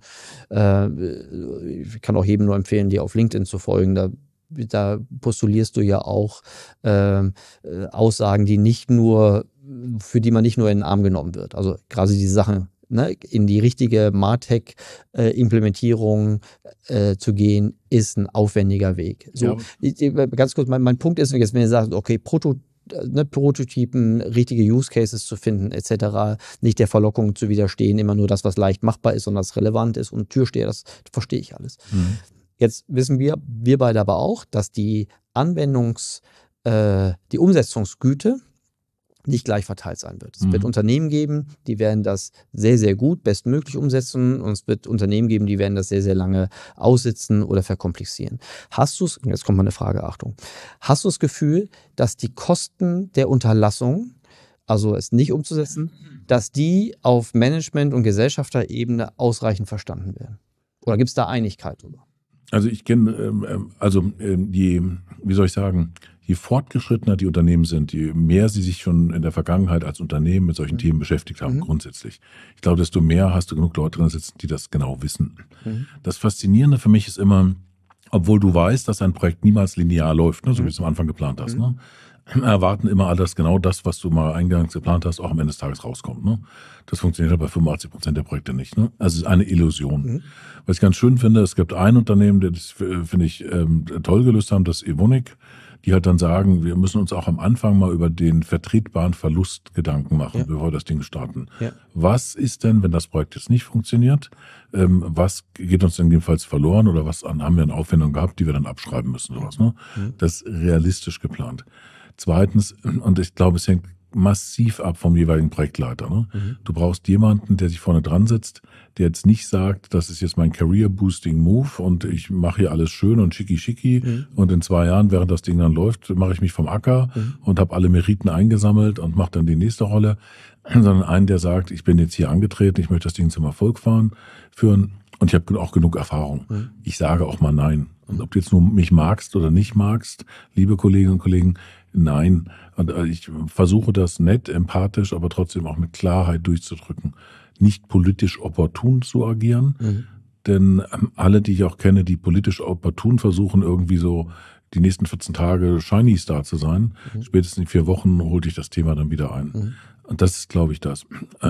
äh, ich kann auch jedem nur empfehlen, dir auf LinkedIn zu folgen, da Da postulierst du ja auch äh, Aussagen, die nicht nur, für die man nicht nur in den Arm genommen wird. Also gerade diese Sachen, ne, in die richtige MarTech-Implementierung äh, zu gehen, ist ein aufwendiger Weg. So, ja. Ganz kurz, mein, mein Punkt ist jetzt, wenn ihr sagt, okay, Proto Ne, Prototypen, richtige Use Cases zu finden, et cetera, nicht der Verlockung zu widerstehen, immer nur das, was leicht machbar ist und was relevant ist und Türsteher, das verstehe ich alles. Mhm. Jetzt wissen wir, wir beide aber auch, dass die Anwendungs-, äh, die Umsetzungsgüte nicht gleich verteilt sein wird. Es mhm. wird Unternehmen geben, die werden das sehr, sehr gut, bestmöglich umsetzen und es wird Unternehmen geben, die werden das sehr, sehr lange aussitzen oder verkomplizieren. Hast du es, jetzt kommt mal eine Frage, Achtung, hast du das Gefühl, dass die Kosten der Unterlassung, also es nicht umzusetzen, dass die auf Management- und Gesellschafterebene ausreichend verstanden werden? Oder gibt es da Einigkeit drüber? Also ich kenne, ähm, also ähm, je, wie soll ich sagen, je fortgeschrittener die Unternehmen sind, je mehr sie sich schon in der Vergangenheit als Unternehmen mit solchen mhm. Themen beschäftigt haben, mhm. grundsätzlich. Ich glaube, desto mehr hast du genug Leute drin sitzen, die das genau wissen. Mhm. Das Faszinierende für mich ist immer, obwohl du weißt, dass ein Projekt niemals linear läuft, ne, so mhm. wie du es am Anfang geplant hast, mhm. ne? Erwarten immer alles genau das, was du mal eingangs geplant hast, auch am Ende des Tages rauskommt. Ne? Das funktioniert ja bei fünfundachtzig Prozent der Projekte nicht. Ne? Also es ist eine Illusion. Mhm. Was ich ganz schön finde, es gibt ein Unternehmen, das finde ich ähm, toll gelöst haben, das Evonik, die halt dann sagen, wir müssen uns auch am Anfang mal über den vertretbaren Verlust Gedanken machen, ja. bevor wir das Ding starten. Ja. Was ist denn, wenn das Projekt jetzt nicht funktioniert? Ähm, was geht uns denn jedenfalls verloren oder was an, haben wir an Aufwendungen gehabt, die wir dann abschreiben müssen? Sowas, ne? Mhm. Das ist realistisch geplant. Zweitens, und ich glaube, es hängt massiv ab vom jeweiligen Projektleiter. Ne? Mhm. Du brauchst jemanden, der sich vorne dran sitzt, der jetzt nicht sagt, das ist jetzt mein Career-Boosting-Move und ich mache hier alles schön und schicki-schicki mhm. und in zwei Jahren, während das Ding dann läuft, mache ich mich vom Acker mhm. und habe alle Meriten eingesammelt und mache dann die nächste Rolle. sondern einen, der sagt, ich bin jetzt hier angetreten, ich möchte das Ding zum Erfolg fahren, führen und ich habe auch genug Erfahrung. Mhm. Ich sage auch mal nein. Und ob du jetzt nur mich magst oder nicht magst, liebe Kolleginnen und Kollegen, nein. Und ich versuche das nett, empathisch, aber trotzdem auch mit Klarheit durchzudrücken. Nicht politisch opportun zu agieren, mhm. denn alle, die ich auch kenne, die politisch opportun versuchen, irgendwie so die nächsten vierzehn Tage Shiny Star zu sein, mhm. spätestens in vier Wochen holt dich das Thema dann wieder ein. Mhm. Und das ist, glaube ich, das.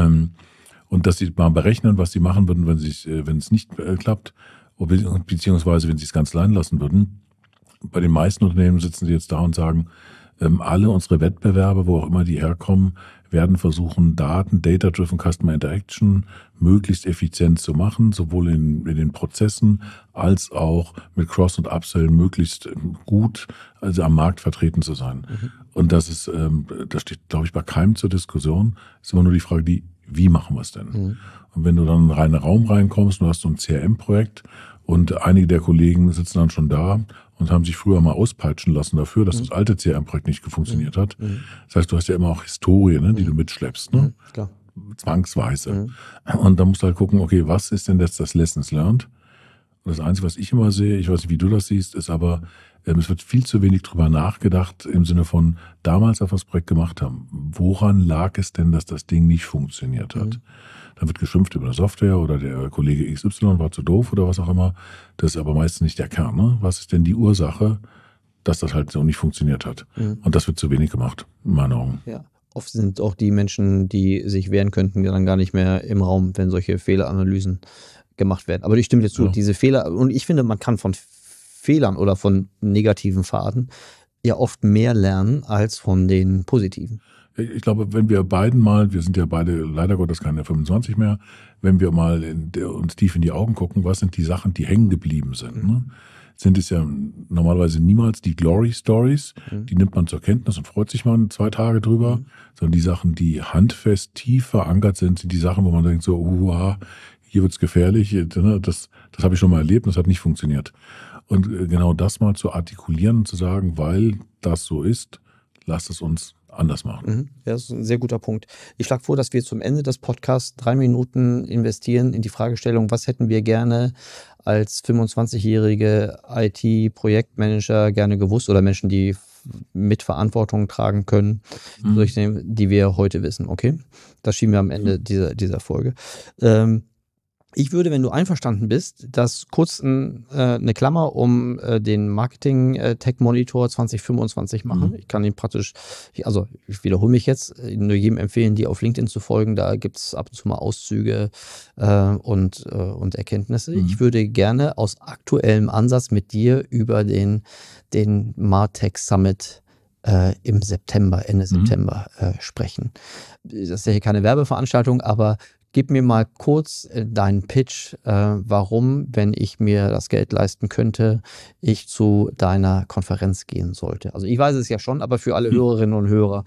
Und dass sie mal berechnen, was sie machen würden, wenn es wenn es nicht klappt, beziehungsweise wenn sie es ganz allein lassen würden. Bei den meisten Unternehmen sitzen sie jetzt da und sagen, ähm, alle unsere Wettbewerber, wo auch immer die herkommen, werden versuchen, Daten, Data-Driven Customer Interaction möglichst effizient zu machen, sowohl in, in den Prozessen als auch mit Cross- und Upsell möglichst gut also am Markt vertreten zu sein. Mhm. Und das ist, ähm, das steht, glaube ich, bei keinem zur Diskussion. Es ist immer nur die Frage, die, wie machen wir es denn? Mhm. Und wenn du dann in einen reinen Raum reinkommst, du hast so ein C R M-Projekt und einige der Kollegen sitzen dann schon da und haben sich früher mal auspeitschen lassen dafür, dass mhm. das alte C R M-Projekt nicht funktioniert mhm. hat. Das heißt, du hast ja immer auch Historie, ne, die mhm. du mitschleppst, ne? Mhm, klar. Zwangsweise. Mhm. Und da musst du halt gucken, okay, was ist denn jetzt das Lessons learned? Und das Einzige, was ich immer sehe, ich weiß nicht, wie du das siehst, ist aber, ähm, es wird viel zu wenig drüber nachgedacht im Sinne von damals, als wir das Projekt gemacht haben. Woran lag es denn, dass das Ding nicht funktioniert hat? Mhm. Dann wird geschimpft über eine Software oder der Kollege X Y war zu doof oder was auch immer. Das ist aber meistens nicht der Kern. Ne? Was ist denn die Ursache, dass das halt so nicht funktioniert hat? Mhm. Und das wird zu wenig gemacht, in meinen Augen. Ja. Oft sind auch die Menschen, die sich wehren könnten, dann gar nicht mehr im Raum, wenn solche Fehleranalysen gemacht werden. Aber ich stimme dir zu, ja. diese Fehler, und ich finde, man kann von Fehlern oder von negativen Pfaden ja oft mehr lernen als von den positiven. Ich glaube, wenn wir beiden mal, wir sind ja beide leider Gottes keine fünfundzwanzig mehr, wenn wir mal in der, uns tief in die Augen gucken, was sind die Sachen, die hängen geblieben sind, mhm. ne? Sind es ja normalerweise niemals die Glory Stories, mhm. die nimmt man zur Kenntnis und freut sich mal zwei Tage drüber, mhm. sondern die Sachen, die handfest tief verankert sind, sind die Sachen, wo man denkt so, uha, hier wird's gefährlich, das, das habe ich schon mal erlebt und das hat nicht funktioniert. Und genau das mal zu artikulieren und zu sagen, weil das so ist, lasst es uns anders machen. Mhm. Ja, das ist ein sehr guter Punkt. Ich schlage vor, dass wir zum Ende des Podcasts drei Minuten investieren in die Fragestellung, was hätten wir gerne als fünfundzwanzigjährige I T-Projektmanager gerne gewusst oder Menschen, die mit Verantwortung tragen können, mhm. durch den, die wir heute wissen. Okay? Das schieben wir am Ende dieser, dieser Folge. Ähm, Ich würde, wenn du einverstanden bist, das kurz ein, äh, eine Klammer um äh, den Marketing-Tech-Monitor zwanzig fünfundzwanzig machen. Mhm. Ich kann ihn praktisch, also ich wiederhole mich jetzt, nur jedem empfehlen, die auf LinkedIn zu folgen. Da gibt es ab und zu mal Auszüge äh, und, äh, und Erkenntnisse. Mhm. Ich würde gerne aus aktuellem Ansatz mit dir über den, den Martech Summit äh, im September, Ende mhm. September äh, sprechen. Das ist ja hier keine Werbeveranstaltung, aber gib mir mal kurz deinen Pitch, äh, warum, wenn ich mir das Geld leisten könnte, ich zu deiner Konferenz gehen sollte. Also ich weiß es ja schon, aber für alle Hörerinnen und Hörer.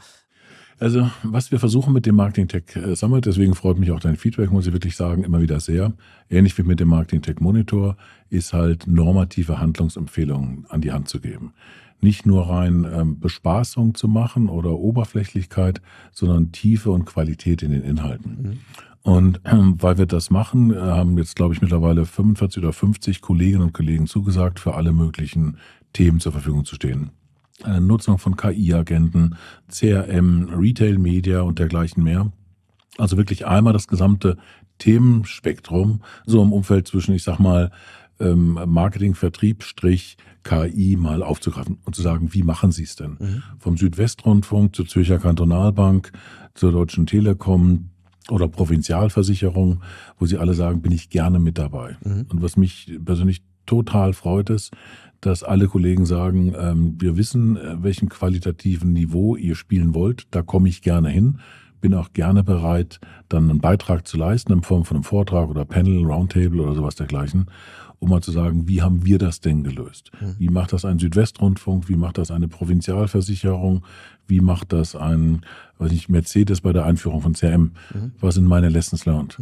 Also was wir versuchen mit dem Marketing Tech Summit, deswegen freut mich auch dein Feedback, muss ich wirklich sagen, immer wieder sehr. Ähnlich wie mit dem Marketing Tech Monitor ist halt normative Handlungsempfehlungen an die Hand zu geben. Nicht nur rein ähm, Bespaßung zu machen oder Oberflächlichkeit, sondern Tiefe und Qualität in den Inhalten. Mhm. Und ähm, weil wir das machen, haben jetzt, glaube ich, mittlerweile fünfundvierzig oder fünfzig Kolleginnen und Kollegen zugesagt, für alle möglichen Themen zur Verfügung zu stehen. Äh, Nutzung von K I-Agenten, C R M, Retail-Media und dergleichen mehr. Also wirklich einmal das gesamte Themenspektrum, so im Umfeld zwischen, ich sag mal, ähm, Marketing, Vertrieb, Strich, K I mal aufzugreifen und zu sagen, wie machen Sie es denn? Mhm. Vom Südwestrundfunk zur Zürcher Kantonalbank, zur Deutschen Telekom, oder Provinzialversicherung, wo sie alle sagen, bin ich gerne mit dabei. Mhm. Und was mich persönlich total freut, ist, dass alle Kollegen sagen, ähm, wir wissen, welchen qualitativen Niveau ihr spielen wollt, da komme ich gerne hin, bin auch gerne bereit, dann einen Beitrag zu leisten in Form von einem Vortrag oder Panel, Roundtable oder sowas dergleichen, um mal zu sagen, wie haben wir das denn gelöst? Mhm. Wie macht das ein Südwestrundfunk? Wie macht das eine Provinzialversicherung? Wie macht das ein, weiß nicht, Mercedes bei der Einführung von C R M? Mhm. Was sind meine Lessons learned? Mhm.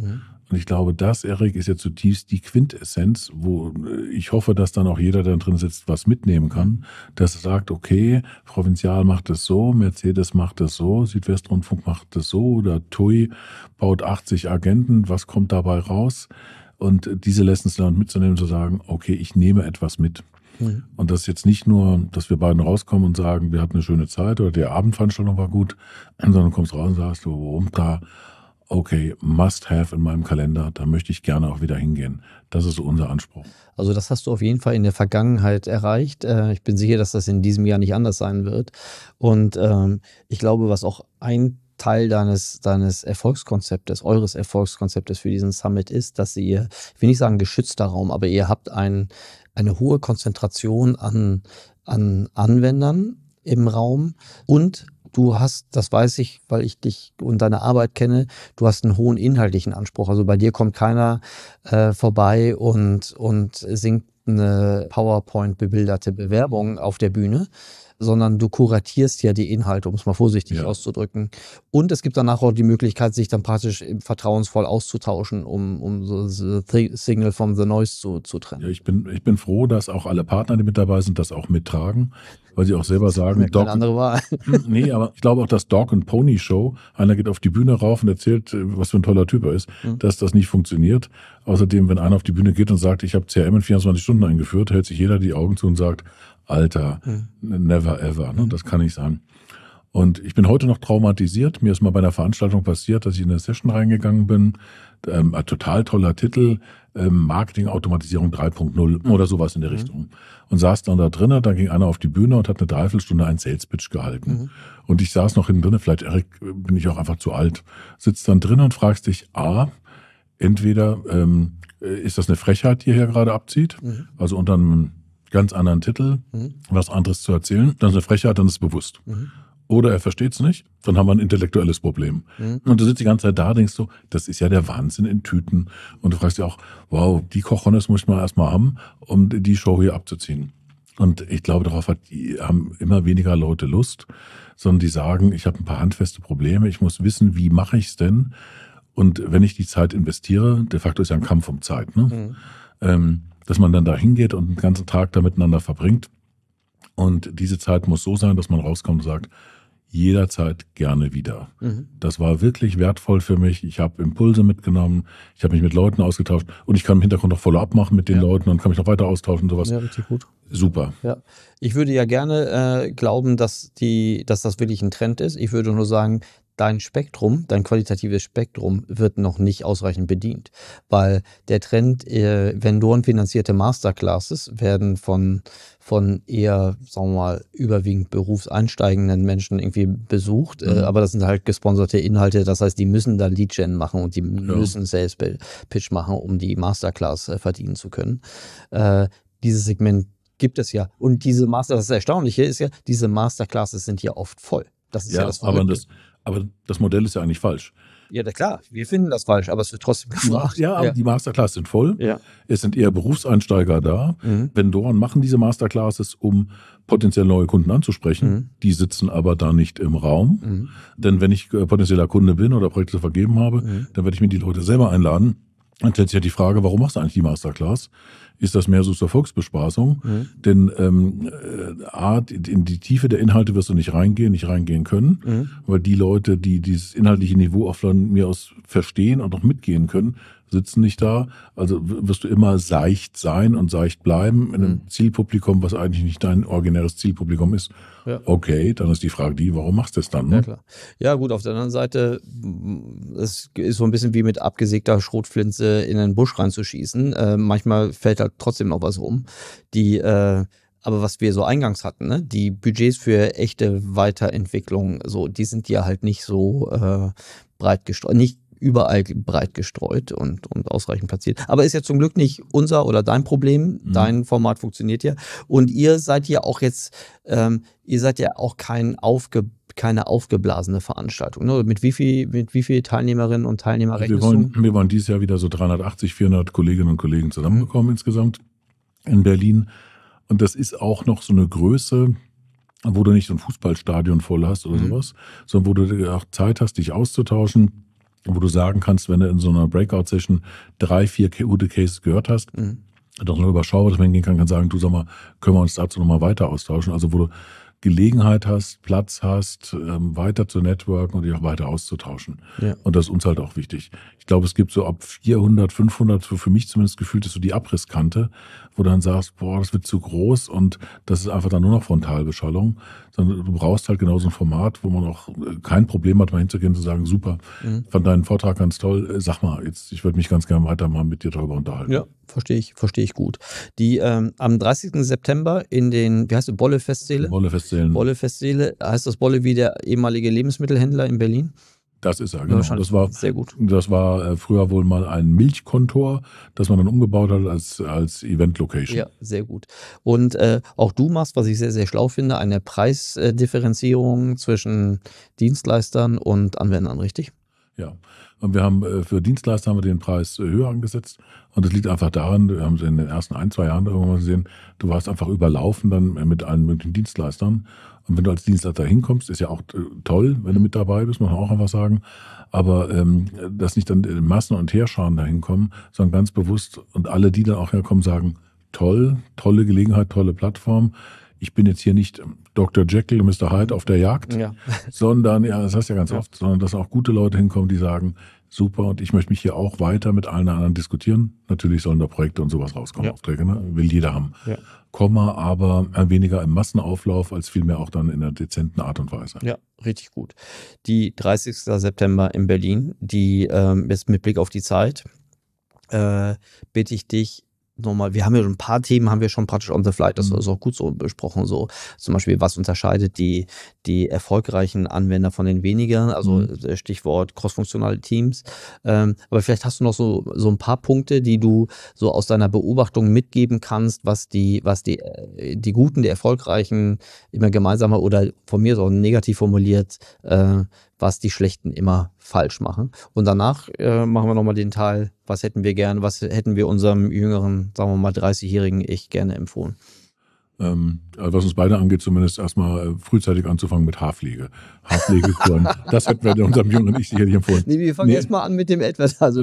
Und ich glaube, das, Erik, ist ja zutiefst die Quintessenz, wo ich hoffe, dass dann auch jeder, der drin sitzt, was mitnehmen kann, dass er sagt, okay, Provinzial macht es so, Mercedes macht es so, Südwestrundfunk macht es so oder T U I baut achtzig Agenten, was kommt dabei raus? Und diese Lessons learned mitzunehmen, zu sagen, okay, ich nehme etwas mit. Mhm. Und das ist jetzt nicht nur, dass wir beiden rauskommen und sagen, wir hatten eine schöne Zeit oder die Abendveranstaltung war gut, sondern du kommst raus und sagst, warum da, okay, must have in meinem Kalender, da möchte ich gerne auch wieder hingehen. Das ist so unser Anspruch. Also das hast du auf jeden Fall in der Vergangenheit erreicht. Ich bin sicher, dass das in diesem Jahr nicht anders sein wird. Und ähm, ich glaube, was auch ein Teil deines, deines Erfolgskonzeptes, eures Erfolgskonzeptes für diesen Summit ist, dass ihr, ich will nicht sagen geschützter Raum, aber ihr habt ein, eine hohe Konzentration an, an Anwendern im Raum und du hast, das weiß ich, weil ich dich und deine Arbeit kenne, du hast einen hohen inhaltlichen Anspruch. Also bei dir kommt keiner äh, vorbei und, und singt eine PowerPoint-bebilderte Bewerbung auf der Bühne, sondern du kuratierst ja die Inhalte, um es mal vorsichtig ja. auszudrücken. Und es gibt danach auch die Möglichkeit, sich dann praktisch vertrauensvoll auszutauschen, um, um so the Signal from the Noise zu, zu trennen. Ja, ich bin, ich bin froh, dass auch alle Partner, die mit dabei sind, das auch mittragen, weil sie auch selber sagen, Dog, keine andere Wahl. Nee, aber ich glaube auch, dass Dog and Pony Show, einer geht auf die Bühne rauf und erzählt, was für ein toller Typ er ist, mhm. dass das nicht funktioniert. Außerdem, wenn einer auf die Bühne geht und sagt, ich habe C R M in vierundzwanzig Stunden eingeführt, hält sich jeder die Augen zu und sagt, Alter, mhm. never ever, ne? Das kann nicht sein. Und ich bin heute noch traumatisiert. Mir ist mal bei einer Veranstaltung passiert, dass ich in eine Session reingegangen bin. Ähm, ein total toller Titel, ähm, Marketing-Automatisierung drei Punkt null oder sowas in der mhm. Richtung. Und saß dann da drinnen, da ging einer auf die Bühne und hat eine Dreiviertelstunde einen Sales-Pitch gehalten. Mhm. Und ich saß noch hinten drinnen, vielleicht, Erik, bin ich auch einfach zu alt. Sitzt dann drinnen und fragst dich, A, entweder ähm, ist das eine Frechheit, die er hier gerade abzieht, mhm. also unter einem ganz anderen Titel, mhm. was anderes zu erzählen, dann ist eine Frechheit, dann ist es bewusst. Mhm. Oder er versteht es nicht, dann haben wir ein intellektuelles Problem. Mhm. Und du sitzt die ganze Zeit da, denkst du, das ist ja der Wahnsinn in Tüten. Und du fragst dich auch, wow, die Cojones muss ich mal erstmal haben, um die Show hier abzuziehen. Und ich glaube, darauf hat, die haben immer weniger Leute Lust, sondern die sagen, ich habe ein paar handfeste Probleme, ich muss wissen, wie mache ich es denn? Und wenn ich die Zeit investiere, de facto ist ja ein Kampf um Zeit, ne? Mhm. Ähm, dass man dann da hingeht und den ganzen Tag da miteinander verbringt. Und diese Zeit muss so sein, dass man rauskommt und sagt, jederzeit gerne wieder. Mhm. Das war wirklich wertvoll für mich. Ich habe Impulse mitgenommen, ich habe mich mit Leuten ausgetauscht und ich kann im Hintergrund noch Follow-up machen mit den ja. Leuten und kann mich noch weiter austauschen und sowas. Ja, richtig gut. Super. Ja. Ich würde ja gerne äh, glauben, dass, die, dass das wirklich ein Trend ist. Ich würde nur sagen, dein Spektrum, dein qualitatives Spektrum wird noch nicht ausreichend bedient, weil der Trend, äh, Vendoren-finanzierte Masterclasses werden von, von eher, sagen wir mal, überwiegend berufseinsteigenden Menschen irgendwie besucht, mhm. äh, aber das sind halt gesponserte Inhalte, das heißt, die müssen da Lead-Gen machen und die ja. müssen Sales-Pitch machen, um die Masterclass äh, verdienen zu können. Äh, dieses Segment gibt es ja und diese Master, das Erstaunliche ist ja, diese Masterclasses sind ja oft voll. Das ist ja, ja das aber das Aber das Modell ist ja eigentlich falsch. Ja, klar, wir finden das falsch, aber es wird trotzdem gefragt. Ja, aber ja. die Masterclasses sind voll. Ja. Es sind eher Berufseinsteiger da. Mhm. Vendoren machen diese Masterclasses, um potenziell neue Kunden anzusprechen. Mhm. Die sitzen aber da nicht im Raum. Mhm. Denn wenn ich potenzieller Kunde bin oder Projekte vergeben habe, mhm. dann werde ich mir die Leute selber einladen. Dann stellt sich ja die Frage, warum machst du eigentlich die Masterclass? Ist das mehr so zur Volksbespaßung? Mhm. Denn ähm, A, in die Tiefe der Inhalte wirst du nicht reingehen, nicht reingehen können, mhm. weil die Leute, die dieses inhaltliche Niveau auch von mir aus verstehen und auch mitgehen können, sitzen nicht da. Also wirst du immer seicht sein und seicht bleiben in einem mhm. Zielpublikum, was eigentlich nicht dein originäres Zielpublikum ist. Ja. Okay, dann ist die Frage die, warum machst du das dann? Ne? Ja, klar. Ja gut, auf der anderen Seite, es ist so ein bisschen wie mit abgesägter Schrotflinte in einen Busch reinzuschießen. Äh, manchmal fällt halt trotzdem noch was um. Die, äh, aber was wir so eingangs hatten, ne? Die Budgets für echte Weiterentwicklung, so, die sind ja halt nicht so äh, breit gestreut, nicht überall breit gestreut und, und ausreichend platziert. Aber ist ja zum Glück nicht unser oder dein Problem. Mhm. Dein Format funktioniert ja. Und ihr seid ja auch jetzt, ähm, ihr seid ja auch kein aufge, keine aufgeblasene Veranstaltung. Ne? Mit wie viel, mit wie viel Teilnehmerinnen und Teilnehmer rechnest wir wollen, du? Wir wollen dieses Jahr wieder so dreihundertachtzig, vierhundert Kolleginnen und Kollegen zusammenbekommen mhm. insgesamt in Berlin. Und das ist auch noch so eine Größe, wo du nicht so ein Fußballstadion voll hast oder mhm. sowas, sondern wo du auch Zeit hast, dich auszutauschen. wo du sagen kannst, wenn du in so einer Breakout-Session drei, vier gute Cases gehört hast, mhm. doch noch überschaubar, dass man hingehen kann, kann sagen, du sag mal, können wir uns dazu nochmal weiter austauschen? Also wo du Gelegenheit hast, Platz hast, ähm, weiter zu networken und dich auch weiter auszutauschen. Ja. Und das ist uns halt auch wichtig. Ich glaube, es gibt so ab vierhundert, fünfhundert, so für mich zumindest gefühlt ist so die Abrisskante, wo du dann sagst, boah, das wird zu groß und das ist einfach dann nur noch Frontalbeschallung. Sondern du brauchst halt genau so ein Format, wo man auch kein Problem hat, mal hinzugehen und zu sagen, super, mhm. fand deinen Vortrag ganz toll, sag mal, jetzt, ich würde mich ganz gerne weiter mal mit dir darüber unterhalten. Ja, verstehe ich, verstehe ich gut. Die ähm, am dreißigsten September in den, wie heißt es, Bolle-Festsäle? Bolle-Festsälen. Bolle-Festsäle, heißt das Bolle wie der ehemalige Lebensmittelhändler in Berlin? Das ist er, genau. Das war, sehr gut. Das war äh, früher wohl mal ein Milchkontor, das man dann umgebaut hat als, als Event-Location. Ja, sehr gut. Und äh, auch du machst, was ich sehr, sehr schlau finde, eine Preisdifferenzierung zwischen Dienstleistern und Anwendern, richtig? Ja. Und wir haben äh, für Dienstleister haben wir den Preis äh, höher angesetzt. Und das liegt einfach daran, wir haben es in den ersten ein, zwei Jahren irgendwann mal gesehen, du warst einfach überlaufen dann mit allen möglichen Dienstleistern. Und wenn du als Dienstleister hinkommst, ist ja auch äh, toll, wenn du mit dabei bist, muss man auch einfach sagen. Aber ähm, dass nicht dann Massen und Heerscharen da hinkommen, sondern ganz bewusst und alle, die dann auch herkommen, sagen, toll, tolle Gelegenheit, tolle Plattform. Ich bin jetzt hier nicht Doktor Jekyll und Mister Hyde auf der Jagd, ja. sondern, ja, das heißt ja ganz ja. oft, sondern dass auch gute Leute hinkommen, die sagen, super, und ich möchte mich hier auch weiter mit allen anderen diskutieren. Natürlich sollen da Projekte und sowas rauskommen, ja. Aufträge, ne? Will jeder haben. Ja. Komma, aber weniger im Massenauflauf, als vielmehr auch dann in einer dezenten Art und Weise. Ja, richtig gut. Die dreißigsten September in Berlin, die ähm, jetzt mit Blick auf die Zeit, äh, bitte ich dich, nochmal, wir haben ja ein paar Themen, haben wir schon praktisch on the fly, das ist auch gut so besprochen, so zum Beispiel, was unterscheidet die, die erfolgreichen Anwender von den weniger, also mhm. Stichwort crossfunktionale Teams, ähm, aber vielleicht hast du noch so, so ein paar Punkte, die du so aus deiner Beobachtung mitgeben kannst, was die, was die, die Guten, die Erfolgreichen immer gemeinsamer oder von mir so negativ formuliert, äh, was die Schlechten immer falsch machen. Und danach äh, machen wir nochmal den Teil, was hätten wir gerne, was hätten wir unserem jüngeren, sagen wir mal dreißigjährigen Ich gerne empfohlen. Ähm, was uns beide angeht, zumindest erstmal frühzeitig anzufangen mit Haarpflege. Haarpflegekuren. Das hätten wir unserem jüngeren Ich sicherlich empfohlen. Nee, wir fangen nee. erstmal an mit dem etwas. Also,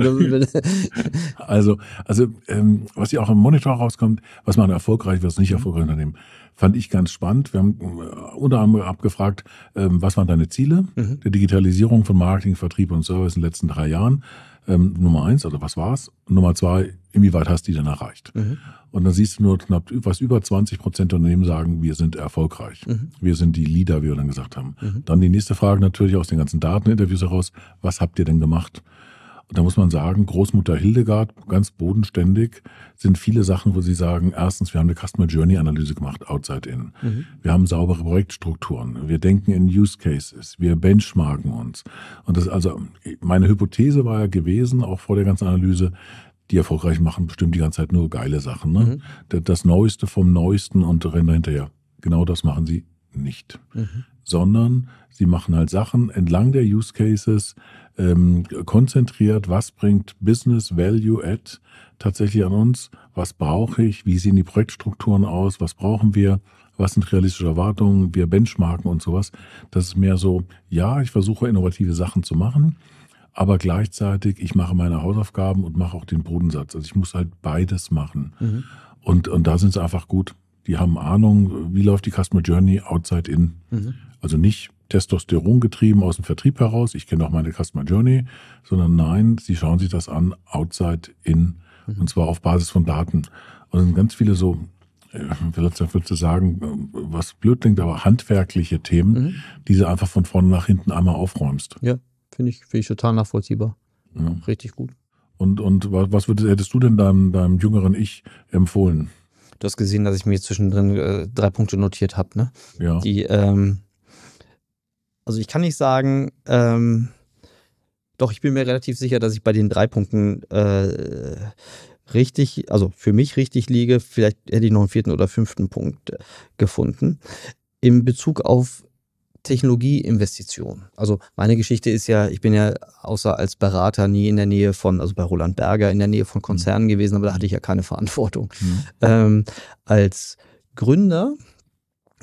also, also ähm, was ja auch im Monitor rauskommt, was man erfolgreich, was nicht erfolgreich Unternehmen, fand ich ganz spannend. Wir haben äh, unter anderem abgefragt, ähm, was waren deine Ziele mhm. der Digitalisierung von Marketing, Vertrieb und Service in den letzten drei Jahren? Ähm, Nummer eins, also was war's? Und Nummer zwei, inwieweit hast du die denn erreicht? Mhm. Und dann siehst du nur knapp, was über zwanzig Prozent der Unternehmen sagen, wir sind erfolgreich. Mhm. Wir sind die Leader, wie wir dann gesagt haben. Mhm. Dann die nächste Frage natürlich aus den ganzen Dateninterviews heraus, was habt ihr denn gemacht? Und da muss man sagen, Großmutter Hildegard, ganz bodenständig, sind viele Sachen, wo sie sagen, erstens, wir haben eine Customer Journey Analyse gemacht, outside in. Mhm. Wir haben saubere Projektstrukturen. Wir denken in Use Cases. Wir benchmarken uns. Und das, also, meine Hypothese war ja gewesen, auch vor der ganzen Analyse, die erfolgreich machen bestimmt die ganze Zeit nur geile Sachen, ne? Mhm. Das Neueste vom Neuesten und rennen hinterher. Genau das machen sie nicht. Mhm. Sondern sie machen halt Sachen entlang der Use Cases, ähm, konzentriert, was bringt Business Value Add tatsächlich an uns, was brauche ich, wie sehen die Projektstrukturen aus, was brauchen wir, was sind realistische Erwartungen, wir benchmarken und sowas. Das ist mehr so, ja, ich versuche innovative Sachen zu machen, aber gleichzeitig, ich mache meine Hausaufgaben und mache auch den Bodensatz. Also ich muss halt beides machen. Mhm. Und, und da sind sie einfach gut. Die haben Ahnung, wie läuft die Customer Journey outside in. Mhm. Also nicht Testosteron getrieben aus dem Vertrieb heraus, ich kenne auch meine Customer Journey, sondern nein, sie schauen sich das an, outside in. Mhm. Und zwar auf Basis von Daten. Und es sind ganz viele so, vielleicht würdest du sagen, was blöd klingt, aber handwerkliche Themen, mhm. die du einfach von vorne nach hinten einmal aufräumst. Ja, finde ich, finde ich total nachvollziehbar. Ja. Richtig gut. Und, und was würdest, hättest du denn deinem, deinem jüngeren Ich empfohlen? Du hast gesehen, dass ich mir zwischendrin äh, drei Punkte notiert habe, ne? Ja. Die, ähm, also ich kann nicht sagen, ähm, doch, ich bin mir relativ sicher, dass ich bei den drei Punkten äh, richtig, also für mich richtig liege. Vielleicht hätte ich noch einen vierten oder fünften Punkt äh, gefunden. In Bezug auf Technologieinvestition. Also meine Geschichte ist ja, ich bin ja außer als Berater nie in der Nähe von, also bei Roland Berger in der Nähe von Konzernen mhm. gewesen, aber da hatte ich ja keine Verantwortung. Mhm. Ähm, als Gründer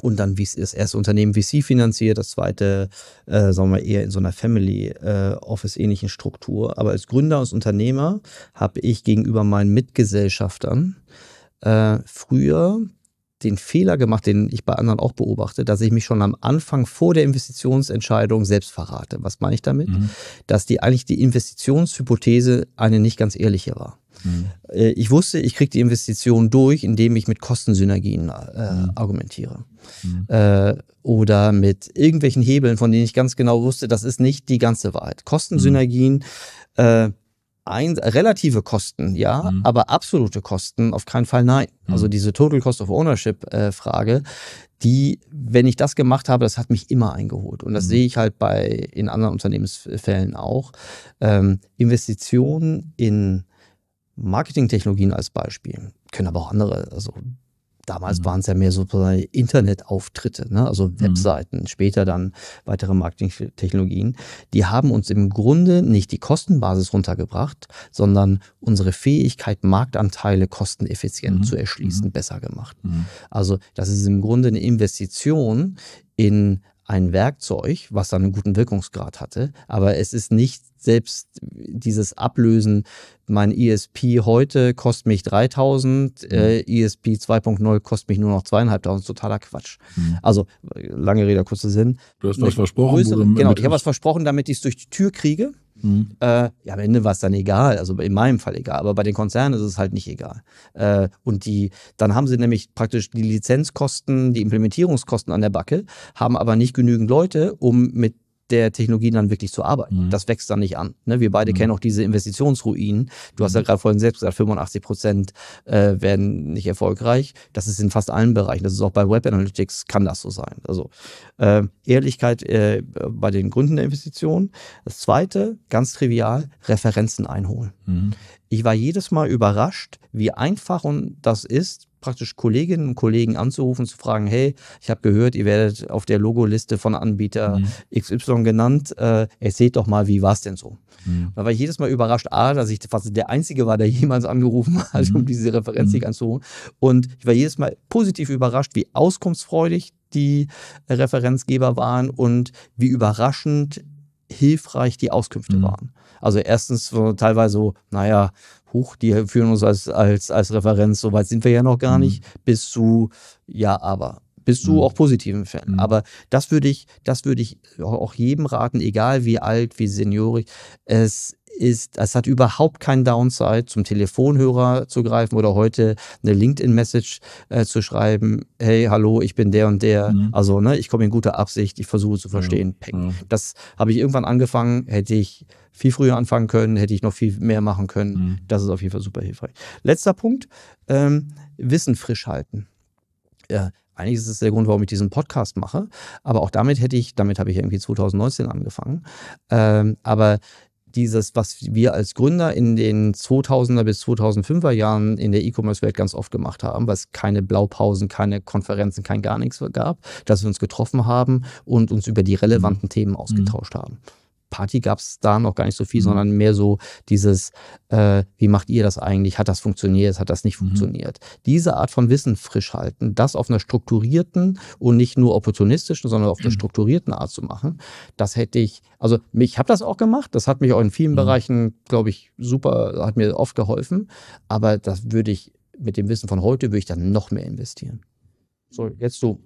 und dann wie das erste Unternehmen V C finanziert, das zweite, äh, sagen wir eher in so einer Family-Office-ähnlichen Struktur. Aber als Gründer, als Unternehmer habe ich gegenüber meinen Mitgesellschaftern äh, früher den Fehler gemacht, den ich bei anderen auch beobachte, dass ich mich schon am Anfang vor der Investitionsentscheidung selbst verrate. Was meine ich damit? Mhm. Dass die eigentlich die Investitionshypothese eine nicht ganz ehrliche war. Mhm. Ich wusste, ich kriege die Investition durch, indem ich mit Kostensynergien äh, mhm. argumentiere. Mhm. Äh, oder mit irgendwelchen Hebeln, von denen ich ganz genau wusste, das ist nicht die ganze Wahrheit. Kostensynergien, mhm. äh, Ein, relative Kosten, ja, mhm. aber absolute Kosten auf keinen Fall nein. Mhm. Also diese Total Cost of Ownership äh, Frage, die, wenn ich das gemacht habe, das hat mich immer eingeholt. Und das mhm. sehe ich halt bei in anderen Unternehmensfällen auch. Ähm, Investitionen in Marketingtechnologien als Beispiel, können aber auch andere, also damals mhm. waren es ja mehr so Internetauftritte, ne? Also Webseiten, mhm. später dann weitere Marketingtechnologien. Die haben uns im Grunde nicht die Kostenbasis runtergebracht, sondern unsere Fähigkeit, Marktanteile kosteneffizient mhm. zu erschließen, mhm. besser gemacht. Mhm. Also das ist im Grunde eine Investition in ein Werkzeug, was dann einen guten Wirkungsgrad hatte, aber es ist nicht selbst dieses Ablösen, mein E S P heute kostet mich dreitausend, mhm. äh, E S P zwei Punkt null kostet mich nur noch zweitausendfünfhundert, totaler Quatsch. Mhm. Also, lange Rede, kurzer Sinn. Du hast was versprochen. Größere, genau, ich habe was versprochen, damit ich es durch die Tür kriege. Mhm. Äh, ja, am Ende war es dann egal, also in meinem Fall egal, aber bei den Konzernen ist es halt nicht egal. Äh, und die, dann haben sie nämlich praktisch die Lizenzkosten, die Implementierungskosten an der Backe, haben aber nicht genügend Leute, um mit der Technologie dann wirklich zu arbeiten. Mhm. Das wächst dann nicht an. Ne? Wir beide mhm. kennen auch diese Investitionsruinen. Du hast ja gerade vorhin selbst gesagt, fünfundachtzig Prozent äh, werden nicht erfolgreich. Das ist in fast allen Bereichen. Das ist auch bei Web Analytics, kann das so sein. Also äh, Ehrlichkeit äh, bei den Gründen der Investition. Das zweite, ganz trivial, Referenzen einholen. Mhm. Ich war jedes Mal überrascht, wie einfach das ist, praktisch Kolleginnen und Kollegen anzurufen, zu fragen, hey, ich habe gehört, ihr werdet auf der Logoliste von Anbieter mhm. X Y genannt, äh, erzählt doch mal, wie war es denn so? Mhm. Da war ich jedes Mal überrascht, A, dass ich fast der Einzige war, der jemals angerufen hat, mhm. um diese Referenz mhm. anzuholen. Und ich war jedes Mal positiv überrascht, wie auskunftsfreudig die Referenzgeber waren und wie überraschend hilfreich die Auskünfte mhm. waren. Also erstens so, teilweise so, naja, huch, die führen uns als, als, als Referenz, so weit sind wir ja noch gar mhm. nicht, bis zu, ja, aber, bis zu mhm. auch positiven Fällen. Mhm. Aber das würde ich, das würde ich auch jedem raten, egal wie alt, wie seniorig, es ist, es hat überhaupt keinen Downside, zum Telefonhörer zu greifen oder heute eine LinkedIn-Message äh, zu schreiben, hey, hallo, ich bin der und der, mhm. also ne, ich komme in guter Absicht, ich versuche zu verstehen. Ja. Ja. Das habe ich irgendwann angefangen, hätte ich viel früher anfangen können, hätte ich noch viel mehr machen können. Mhm. Das ist auf jeden Fall super hilfreich. Letzter Punkt, ähm, Wissen frisch halten. Ja, eigentlich ist es der Grund, warum ich diesen Podcast mache, aber auch damit hätte ich, damit habe ich irgendwie zwanzig neunzehn angefangen, ähm, aber dieses, was wir als Gründer in den zweitausender bis zweitausendfünfer Jahren in der E-Commerce-Welt ganz oft gemacht haben, weil es keine Blaupausen, keine Konferenzen, kein gar nichts gab, dass wir uns getroffen haben und uns über die relevanten mhm. Themen ausgetauscht mhm. haben. Party gab es da noch gar nicht so viel, mhm. sondern mehr so dieses, äh, wie macht ihr das eigentlich? Hat das funktioniert? Hat das nicht mhm. funktioniert? Diese Art von Wissen frisch halten, das auf einer strukturierten und nicht nur opportunistischen, sondern auf einer mhm. strukturierten Art zu machen, das hätte ich, also ich habe das auch gemacht, das hat mich auch in vielen mhm. Bereichen, glaube ich, super, hat mir oft geholfen, aber das würde ich mit dem Wissen von heute, würde ich dann noch mehr investieren. So, jetzt du.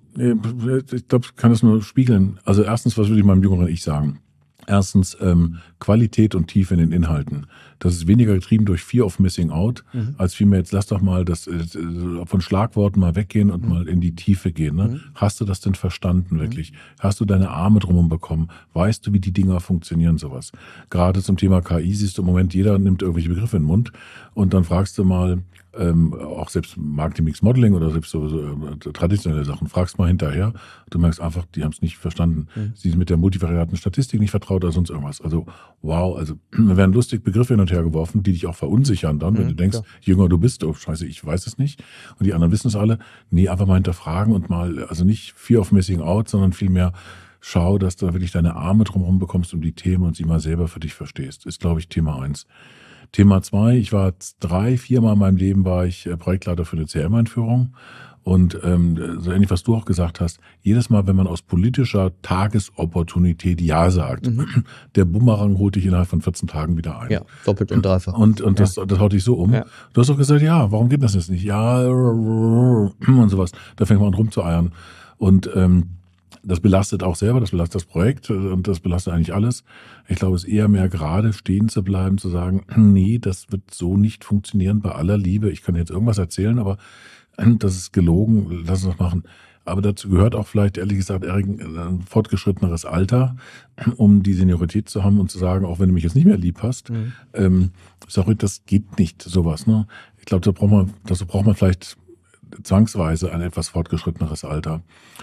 Ich glaube, ich kann das nur spiegeln. Also erstens, was würde ich meinem jüngeren Ich sagen? Erstens ähm, Qualität und Tiefe in den Inhalten. Das ist weniger getrieben durch Fear of Missing Out, mhm. als vielmehr jetzt lass doch mal das äh, von Schlagworten mal weggehen und mhm. mal in die Tiefe gehen. Ne? Mhm. Hast du das denn verstanden wirklich? Mhm. Hast du deine Arme drumherum bekommen? Weißt du, wie die Dinger funktionieren, sowas? Gerade zum Thema K I siehst du im Moment, jeder nimmt irgendwelche Begriffe in den Mund und dann fragst du mal, ähm, auch selbst Marketing Mix Modeling oder selbst so, so äh, traditionelle Sachen, fragst mal hinterher, du merkst einfach, die haben es nicht verstanden. Mhm. Sie sind mit der multivariaten Statistik nicht vertraut oder sonst irgendwas. Also wow, also da werden lustig Begriffe hin und her geworfen, die dich auch verunsichern dann, mhm, wenn du denkst, klar. je jünger du bist, oh scheiße, ich weiß es nicht und die anderen wissen es alle. Nee, einfach mal hinterfragen und mal, also nicht Fear of Missing Out, sondern vielmehr schau, dass du wirklich deine Arme drumherum bekommst um die Themen und sie mal selber für dich verstehst. Ist, glaube ich, Thema eins. Thema zwei, ich war drei, viermal in meinem Leben war ich Projektleiter für eine C R M-Einführung Und ähm, so ähnlich, was du auch gesagt hast, jedes Mal, wenn man aus politischer Tagesopportunität Ja sagt, mhm. der Bumerang holt dich innerhalb von vierzehn Tagen wieder ein. Ja, doppelt und dreifach. Und, und das, ja. das haut dich so um. Ja. Du hast auch gesagt, ja, warum geht das jetzt nicht? Ja, und sowas. Da fängt man an rumzueiern. Und ähm, das belastet auch selber, das belastet das Projekt und das belastet eigentlich alles. Ich glaube, es ist eher mehr gerade stehen zu bleiben, zu sagen, nee, das wird so nicht funktionieren bei aller Liebe. Ich kann jetzt irgendwas erzählen, aber das ist gelogen, lass uns das machen. Aber dazu gehört auch vielleicht, ehrlich gesagt, ein fortgeschritteneres Alter, um die Seniorität zu haben und zu sagen, auch wenn du mich jetzt nicht mehr lieb hast, mhm. ähm, sorry, das geht nicht, sowas. Ne? Ich glaube, da braucht man, dazu braucht man vielleicht zwangsweise ein etwas fortgeschritteneres Alter.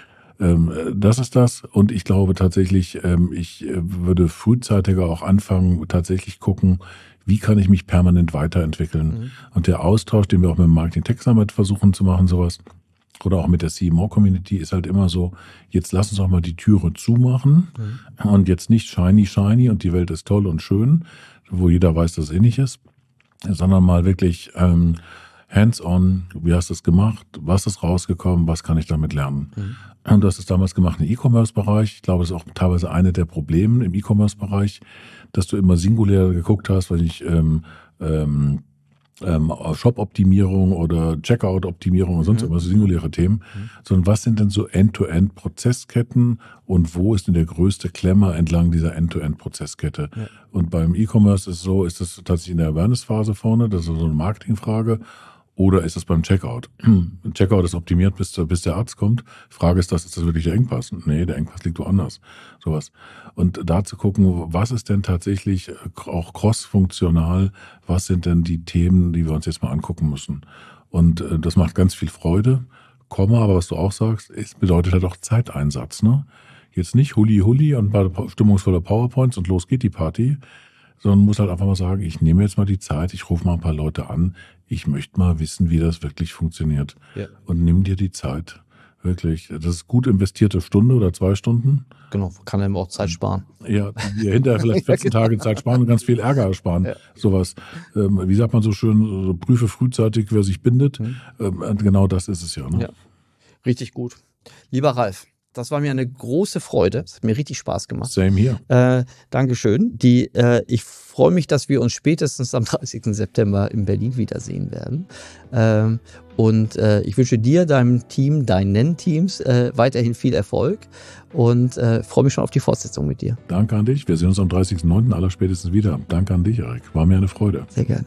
Das ist das. Und ich glaube tatsächlich, ich würde frühzeitiger auch anfangen, tatsächlich gucken, wie kann ich mich permanent weiterentwickeln. Mhm. Und der Austausch, den wir auch mit dem Marketing Tech Summit versuchen zu machen, sowas, oder auch mit der C M O-Community, ist halt immer so, jetzt lass uns auch mal die Türe zumachen mhm. und jetzt nicht shiny, shiny und die Welt ist toll und schön, wo jeder weiß, dass es eh nicht ist, sondern mal wirklich ähm, hands-on, wie hast du es gemacht, was ist rausgekommen, was kann ich damit lernen. Mhm. Und du hast es damals gemacht im E-Commerce-Bereich. Ich glaube, das ist auch teilweise eine der Probleme im E-Commerce-Bereich, dass du immer singulär geguckt hast, weil ich ähm, ähm, ähm, Shop-Optimierung oder Checkout-Optimierung und sonst mhm. irgendwas, singuläre Themen, mhm. sondern was sind denn so End-to-End-Prozessketten und wo ist denn der größte Klemmer entlang dieser End-to-End-Prozesskette? Ja. Und beim E-Commerce ist es so, ist das tatsächlich in der Awareness-Phase vorne, das ist so eine Marketingfrage. Oder ist das beim Checkout? Ein Checkout ist optimiert, bis, bis der Arzt kommt. Frage ist das, ist das wirklich der Engpass? Nee, der Engpass liegt woanders. Sowas. Und da zu gucken, was ist denn tatsächlich auch cross-funktional? Was sind denn die Themen, die wir uns jetzt mal angucken müssen? Und äh, das macht ganz viel Freude. Komma, aber was du auch sagst, es bedeutet halt auch Zeiteinsatz, ne? Jetzt nicht Hulli Hulli und stimmungsvoller PowerPoints und los geht die Party, sondern muss halt einfach mal sagen, ich nehme jetzt mal die Zeit, ich rufe mal ein paar Leute an, ich möchte mal wissen, wie das wirklich funktioniert. Ja. Und nimm dir die Zeit. Wirklich. Das ist gut investierte Stunde oder zwei Stunden. Genau, kann einem auch Zeit sparen. Ja, die hinterher vielleicht vierzehn Tage Zeit sparen und ganz viel Ärger ersparen. Ja. Sowas. Ähm, wie sagt man so schön, so, prüfe frühzeitig, wer sich bindet. Mhm. Ähm, genau das ist es ja, ne? Ja. Richtig gut. Lieber Ralf, das war mir eine große Freude. Es hat mir richtig Spaß gemacht. Same hier. Äh, Dankeschön. Die, äh, ich freue mich, dass wir uns spätestens am dreißigsten September in Berlin wiedersehen werden. Ähm, und äh, ich wünsche dir, deinem Team, deinen Teams äh, weiterhin viel Erfolg und äh, freue mich schon auf die Fortsetzung mit dir. Danke an dich. Wir sehen uns am dreißigsten neunten allerspätestens wieder. Danke an dich, Erik. War mir eine Freude. Sehr gerne.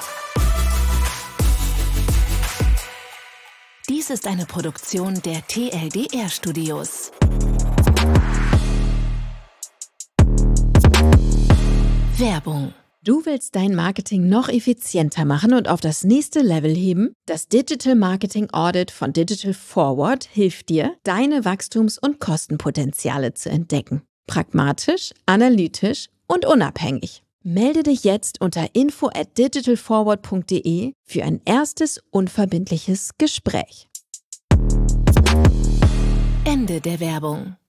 Dies ist eine Produktion der T L D R Studios. Werbung. Du willst dein Marketing noch effizienter machen und auf das nächste Level heben? Das Digital Marketing Audit von Digital Forward hilft dir, deine Wachstums- und Kostenpotenziale zu entdecken. Pragmatisch, analytisch und unabhängig. Melde dich jetzt unter info at digitalforward punkt de für ein erstes unverbindliches Gespräch. Ende der Werbung.